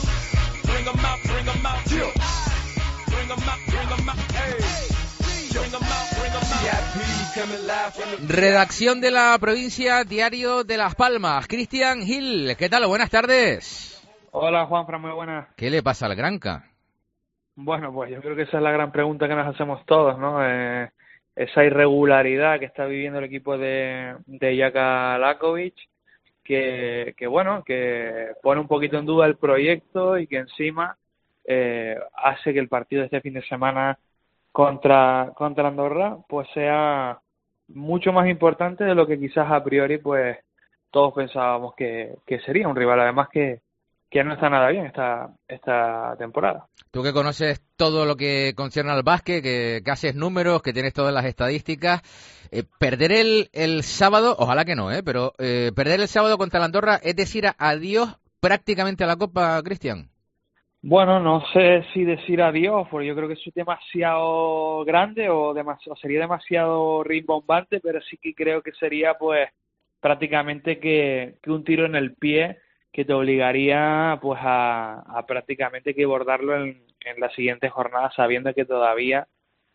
Redacción de la provincia, Diario de Las Palmas. Cristian Gil, ¿qué tal? Buenas tardes. Hola, Juanfran, muy buenas. ¿Qué le pasa al Granca? Bueno, pues yo creo que esa es la gran pregunta que nos hacemos todos, ¿no? Eh, esa irregularidad que está viviendo el equipo de, de Jaka Lakovic, que, que bueno, que pone un poquito en duda el proyecto y que encima eh, hace que el partido de este fin de semana contra, contra Andorra pues sea mucho más importante de lo que quizás a priori pues todos pensábamos que, que sería un rival, además que, que no está nada bien esta, esta temporada. Tú que conoces todo lo que concierne al básquet, que, que haces números, que tienes todas las estadísticas, eh, perder el, el sábado, ojalá que no, eh, pero eh, perder el sábado contra la Andorra es decir adiós prácticamente a la Copa, Cristian. Bueno, no sé si decir adiós, porque yo creo que es demasiado grande o, demasiado, sería demasiado rimbombante, pero sí que creo que sería pues prácticamente que, que un tiro en el pie que te obligaría pues a, a prácticamente que bordarlo en, en la siguiente jornada, sabiendo que todavía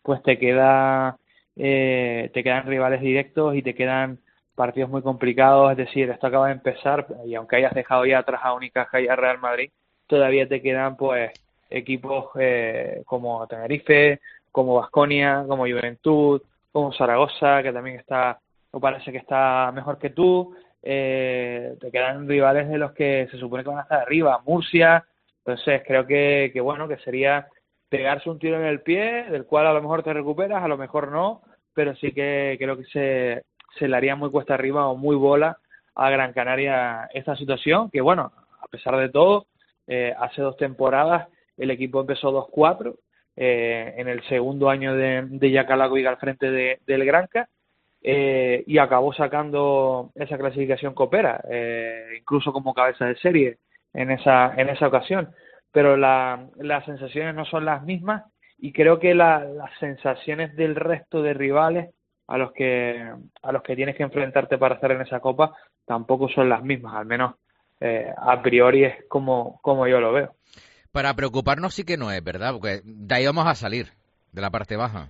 pues te queda eh, te quedan rivales directos y te quedan partidos muy complicados. Es decir, esto acaba de empezar y aunque hayas dejado ya atrás a Unicaja y a Real Madrid, todavía te quedan pues equipos eh, como Tenerife, como Baskonia, como Juventud, como Zaragoza, que también está, o parece que está mejor que tú. Eh, te quedan rivales de los que se supone que van a estar arriba, Murcia. Entonces creo que, que bueno, que sería pegarse un tiro en el pie, del cual a lo mejor te recuperas, a lo mejor no, pero sí que creo que se, se le haría muy cuesta arriba o muy bola a Gran Canaria esta situación, que bueno, a pesar de todo, eh, hace dos temporadas el equipo empezó dos cuatro, eh, en el segundo año de, de Jaka Lakovic al frente de, del Granca, eh, y acabó sacando esa clasificación copera, eh, incluso como cabeza de serie en esa, en esa ocasión. Pero la, las sensaciones no son las mismas y creo que la, las sensaciones del resto de rivales a los que a los que tienes que enfrentarte para estar en esa copa tampoco son las mismas, al menos eh, a priori es como, como yo lo veo. Para preocuparnos sí que no es, ¿verdad? Porque de ahí vamos a salir, de la parte baja.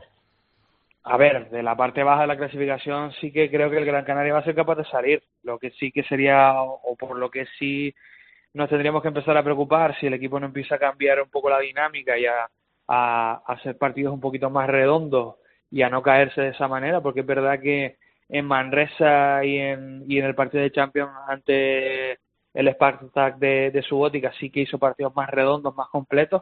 A ver, de la parte baja de la clasificación sí que creo que el Gran Canaria va a ser capaz de salir. Lo que sí que sería, o por lo que sí nos tendríamos que empezar a preocupar si el equipo no empieza a cambiar un poco la dinámica y a, a, a hacer partidos un poquito más redondos y a no caerse de esa manera, porque es verdad que en Manresa y en, y en el partido de Champions ante el Spartak de, de Subotica sí que hizo partidos más redondos, más completos,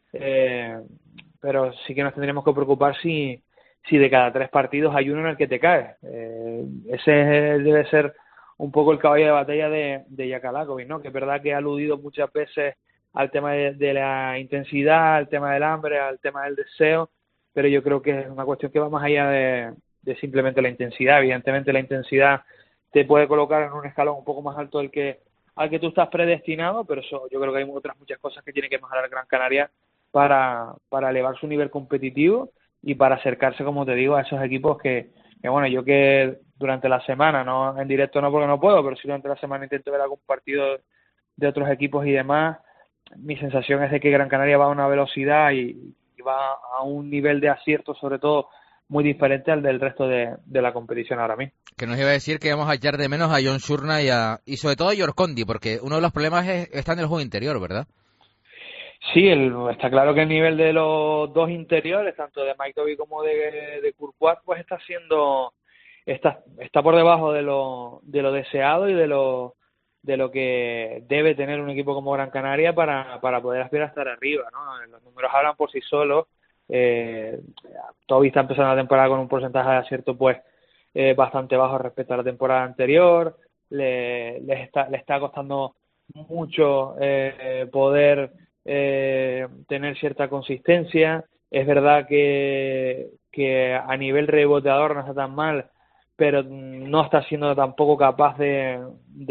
eh, pero sí que nos tendríamos que preocupar si, si de cada tres partidos hay uno en el que te caes. Eh, ese debe ser un poco el caballo de batalla de, de Jaka Lakovic, ¿no? Que es verdad que ha aludido muchas veces al tema de, de la intensidad, al tema del hambre, al tema del deseo, pero yo creo que es una cuestión que va más allá de, de simplemente la intensidad. Evidentemente la intensidad te puede colocar en un escalón un poco más alto del que al que tú estás predestinado, pero eso yo creo que hay otras muchas cosas que tiene que mejorar Gran Canaria para, para elevar su nivel competitivo y para acercarse, como te digo, a esos equipos que, que bueno, yo que durante la semana, no en directo no porque no puedo, pero sí durante la semana intento ver algún partido de otros equipos y demás, mi sensación es de que Gran Canaria va a una velocidad y, y va a un nivel de acierto sobre todo muy diferente al del resto de, de la competición ahora mismo. Que nos iba a decir que vamos a echar de menos a John Shurna y, a, y sobre todo a Yorkondi, porque uno de los problemas es, está en el juego interior, ¿verdad? Sí, el, está claro que el nivel de los dos interiores, tanto de Mike Dobby como de, de Courtois, pues está siendo está está por debajo de lo de lo deseado y de lo de lo que debe tener un equipo como Gran Canaria para para poder aspirar a estar arriba, ¿no? Los números hablan por sí solos. Eh, Toby está empezando la temporada con un porcentaje de acierto pues eh, bastante bajo respecto a la temporada anterior. Le, le está le está costando mucho eh, poder eh, tener cierta consistencia. Es verdad que que a nivel reboteador no está tan mal, pero no está siendo tampoco capaz de,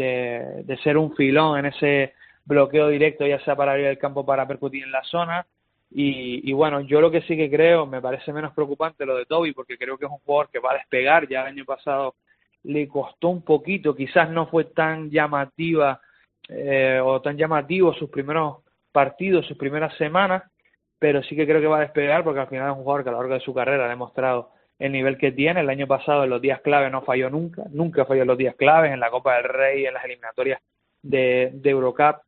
de, de ser un filón en ese bloqueo directo, ya sea para abrir el campo para percutir en la zona. Y, y bueno, yo lo que sí que creo, me parece menos preocupante lo de Toby, porque creo que es un jugador que va a despegar. Ya el año pasado le costó un poquito, quizás no fue tan llamativa eh, o tan llamativo sus primeros partidos, sus primeras semanas, pero sí que creo que va a despegar porque al final es un jugador que a lo largo de su carrera ha demostrado el nivel que tiene. El año pasado en los días clave no falló nunca, nunca falló en los días claves, en la Copa del Rey, en las eliminatorias de, de Eurocup,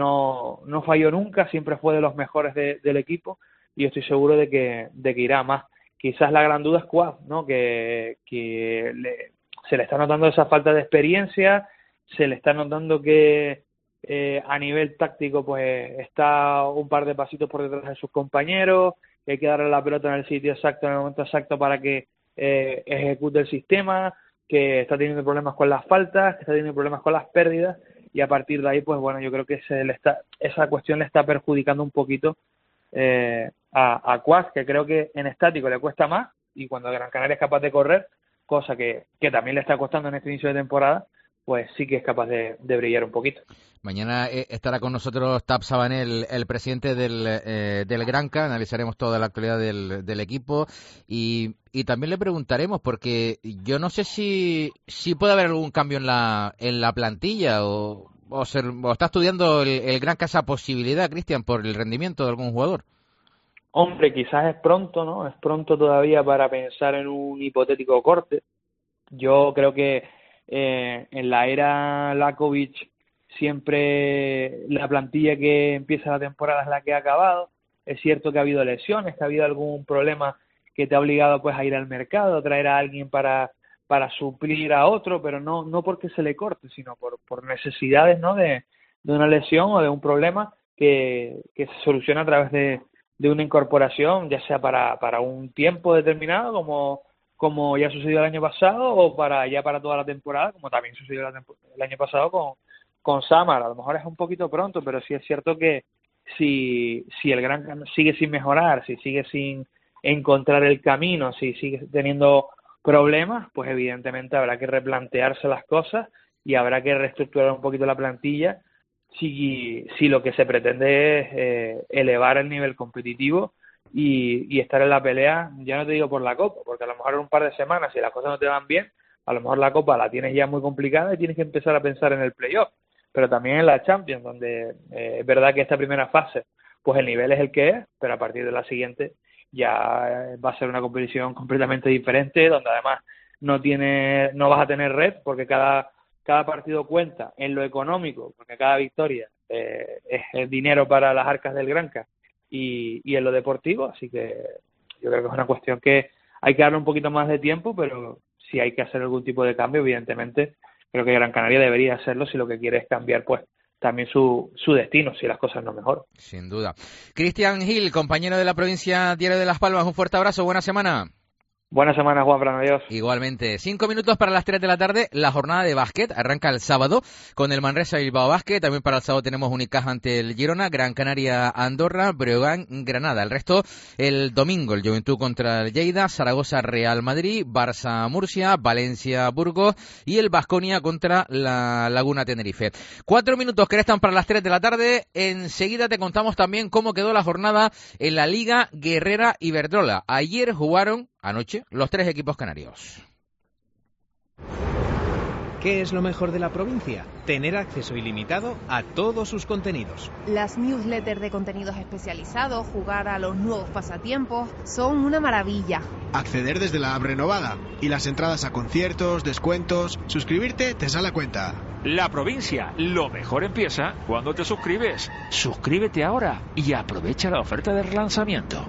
no no falló nunca, siempre fue de los mejores de, del equipo y yo estoy seguro de que de que irá más. Quizás la gran duda es Cuad, ¿no? Que, que le, se le está notando esa falta de experiencia, se le está notando que eh, a nivel táctico pues está un par de pasitos por detrás de sus compañeros, que hay que darle la pelota en el sitio exacto, en el momento exacto para que eh, ejecute el sistema, que está teniendo problemas con las faltas, que está teniendo problemas con las pérdidas, y a partir de ahí, pues bueno, yo creo que se le está, esa cuestión le está perjudicando un poquito eh, a, a Cuas, que creo que en estático le cuesta más, y cuando Gran Canaria es capaz de correr, cosa que, que también le está costando en este inicio de temporada, pues sí que es capaz de, de brillar un poquito. Mañana eh, estará con nosotros Tab Sabanel, el presidente del, eh, del Granca. Analizaremos toda la actualidad del, del equipo y, y también le preguntaremos, porque yo no sé si, si puede haber algún cambio en la, en la plantilla o, o, ser, o está estudiando el, el Granca esa posibilidad, Cristian, por el rendimiento de algún jugador. hombre, quizás es pronto, ¿no? Es pronto todavía para pensar en un hipotético corte. Yo creo que eh, en la era Lakovic siempre la plantilla que empieza la temporada es la que ha acabado. Es cierto que ha habido lesiones, que ha habido algún problema que te ha obligado pues a ir al mercado, a traer a alguien para para suplir a otro, pero no no porque se le corte, sino por por necesidades, ¿no? de, de una lesión o de un problema que, que se soluciona a través de, de una incorporación, ya sea para para un tiempo determinado, como como ya sucedió el año pasado, o para ya para toda la temporada, como también sucedió el, el año pasado con con Samar. A lo mejor es un poquito pronto, pero sí es cierto que si si el Gran sigue sin mejorar, si sigue sin encontrar el camino, si sigue teniendo problemas, pues evidentemente habrá que replantearse las cosas y habrá que reestructurar un poquito la plantilla si, si lo que se pretende es eh, elevar el nivel competitivo y, y estar en la pelea, ya no te digo por la Copa, porque a lo mejor en un par de semanas, si las cosas no te van bien, a lo mejor la Copa la tienes ya muy complicada y tienes que empezar a pensar en el playoff, pero también en la Champions, donde eh, es verdad que esta primera fase, pues el nivel es el que es, pero a partir de la siguiente ya va a ser una competición completamente diferente, donde además no tiene, no vas a tener red, porque cada cada partido cuenta en lo económico, porque cada victoria eh, es, es dinero para las arcas del Granca, y, y en lo deportivo, así que yo creo que es una cuestión que hay que darle un poquito más de tiempo, pero si hay que hacer algún tipo de cambio, evidentemente creo que Gran Canaria debería hacerlo si lo que quiere es cambiar pues también su, su destino, si las cosas no mejoran. Sin duda. Cristian Gil, compañero de la provincia Diario de Las Palmas, un fuerte abrazo, buena semana. Buena semana, Juan Fran, adiós. Igualmente. Cinco minutos para las tres de la tarde, la jornada de básquet arranca el sábado con el Manresa Bilbao Básquet. También para el sábado tenemos Unicaja ante el Girona, Gran Canaria Andorra, Breogán Granada. El resto el domingo, el Juventud contra el Lleida, Zaragoza Real Madrid, Barça Murcia, Valencia Burgos y el Baskonia contra la Laguna Tenerife. Cuatro minutos que restan para las tres de la tarde. Enseguida te contamos también cómo quedó la jornada en la Liga Guerrera Iberdrola. Ayer jugaron anoche los tres equipos canarios. ¿Qué es lo mejor de la provincia? Tener acceso ilimitado a todos sus contenidos. Las newsletters de contenidos especializados, jugar a los nuevos pasatiempos, son una maravilla. Acceder desde la app renovada y las entradas a conciertos, descuentos, suscribirte te sale a cuenta. La provincia, lo mejor empieza cuando te suscribes. Suscríbete ahora y aprovecha la oferta de relanzamiento.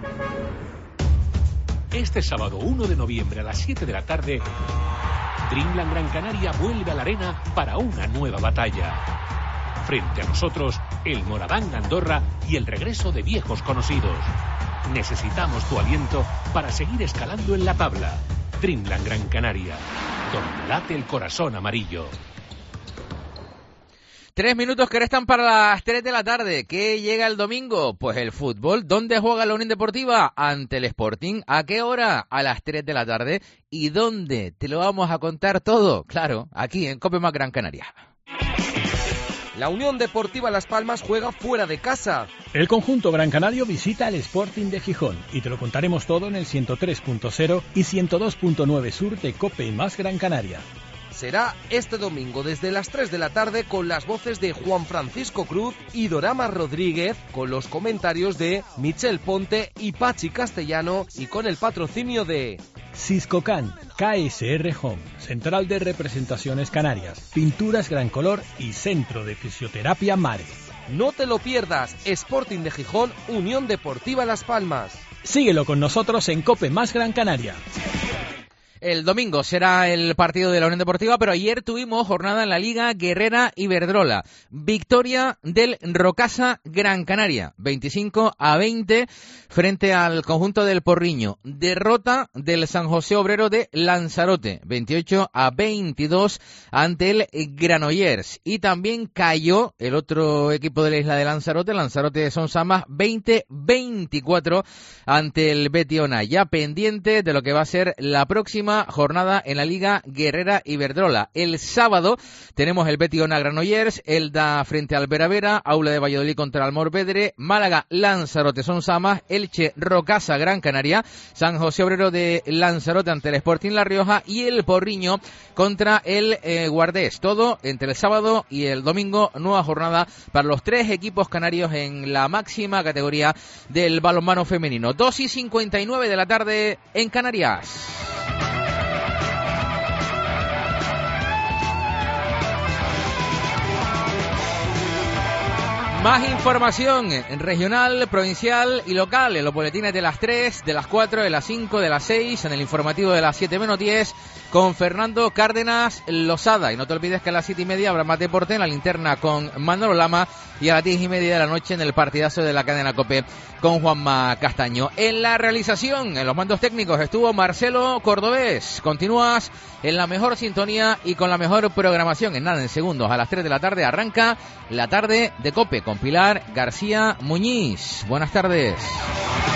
Este sábado uno de noviembre a las siete de la tarde, Dreamland Gran Canaria vuelve a la arena para una nueva batalla. Frente a nosotros, el Moraván Andorra y el regreso de viejos conocidos. Necesitamos tu aliento para seguir escalando en la tabla. Dreamland Gran Canaria, donde late el corazón amarillo. Tres minutos que restan para las tres de la tarde. ¿Qué llega el domingo? Pues el fútbol. ¿Dónde juega la Unión Deportiva? Ante el Sporting. ¿A qué hora? A las tres de la tarde. ¿Y dónde? Te lo vamos a contar todo. Claro, aquí en Cope Más Gran Canaria. La Unión Deportiva Las Palmas juega fuera de casa. El conjunto gran canario visita al Sporting de Gijón y te lo contaremos todo en el ciento tres punto cero y ciento dos punto nueve Sur de Cope Más Gran Canaria. Será este domingo desde las tres de la tarde con las voces de Juan Francisco Cruz y Dorama Rodríguez, con los comentarios de Michel Ponte y Pachi Castellano y con el patrocinio de Siscocan, K S R Home, Central de Representaciones Canarias, Pinturas Gran Color y Centro de Fisioterapia Mare. No te lo pierdas, Sporting de Gijón, Unión Deportiva Las Palmas. Síguelo con nosotros en Cope Más Gran Canaria. El domingo será el partido de la Unión Deportiva, pero ayer tuvimos jornada en la Liga Guerrera Iberdrola. Victoria del Rocasa Gran Canaria, veinticinco a veinte frente al conjunto del Porriño. Derrota del San José Obrero de Lanzarote, veintiocho a veintidós ante el Granollers. Y también cayó el otro equipo de la isla de Lanzarote, Lanzarote de Sonsamas, veinte a veinticuatro ante el Betiona. Ya pendiente de lo que va a ser la próxima décima jornada en la Liga Guerrera Iberdrola. El sábado tenemos el Betis Ona Granollers, Elda frente al Veravera, Aula de Valladolid contra el Morvedre, Málaga Lanzarote Son Samas, Elche Rocasa Gran Canaria, San José Obrero de Lanzarote ante el Sporting La Rioja y el Porriño contra el eh, Guardés. Todo entre el sábado y el domingo, nueva jornada para los tres equipos canarios en la máxima categoría del balonmano femenino. dos y cincuenta y nueve de la tarde en Canarias. Más información regional, provincial y local en los boletines de las tres, de las cuatro, de las cinco, de las seis, en el informativo de las siete menos diez con Fernando Cárdenas Losada. Y no te olvides que a las siete y media habrá más deporte en la linterna con Manolo Lama y a las diez y media de la noche en el partidazo de la cadena COPE con Juanma Castaño. En la realización, en los mandos técnicos, estuvo Marcelo Cordobés. Continúas en la mejor sintonía y con la mejor programación. En nada, en segundos, a las tres de la tarde arranca la tarde de COPE con Pilar García Muñiz. Buenas tardes.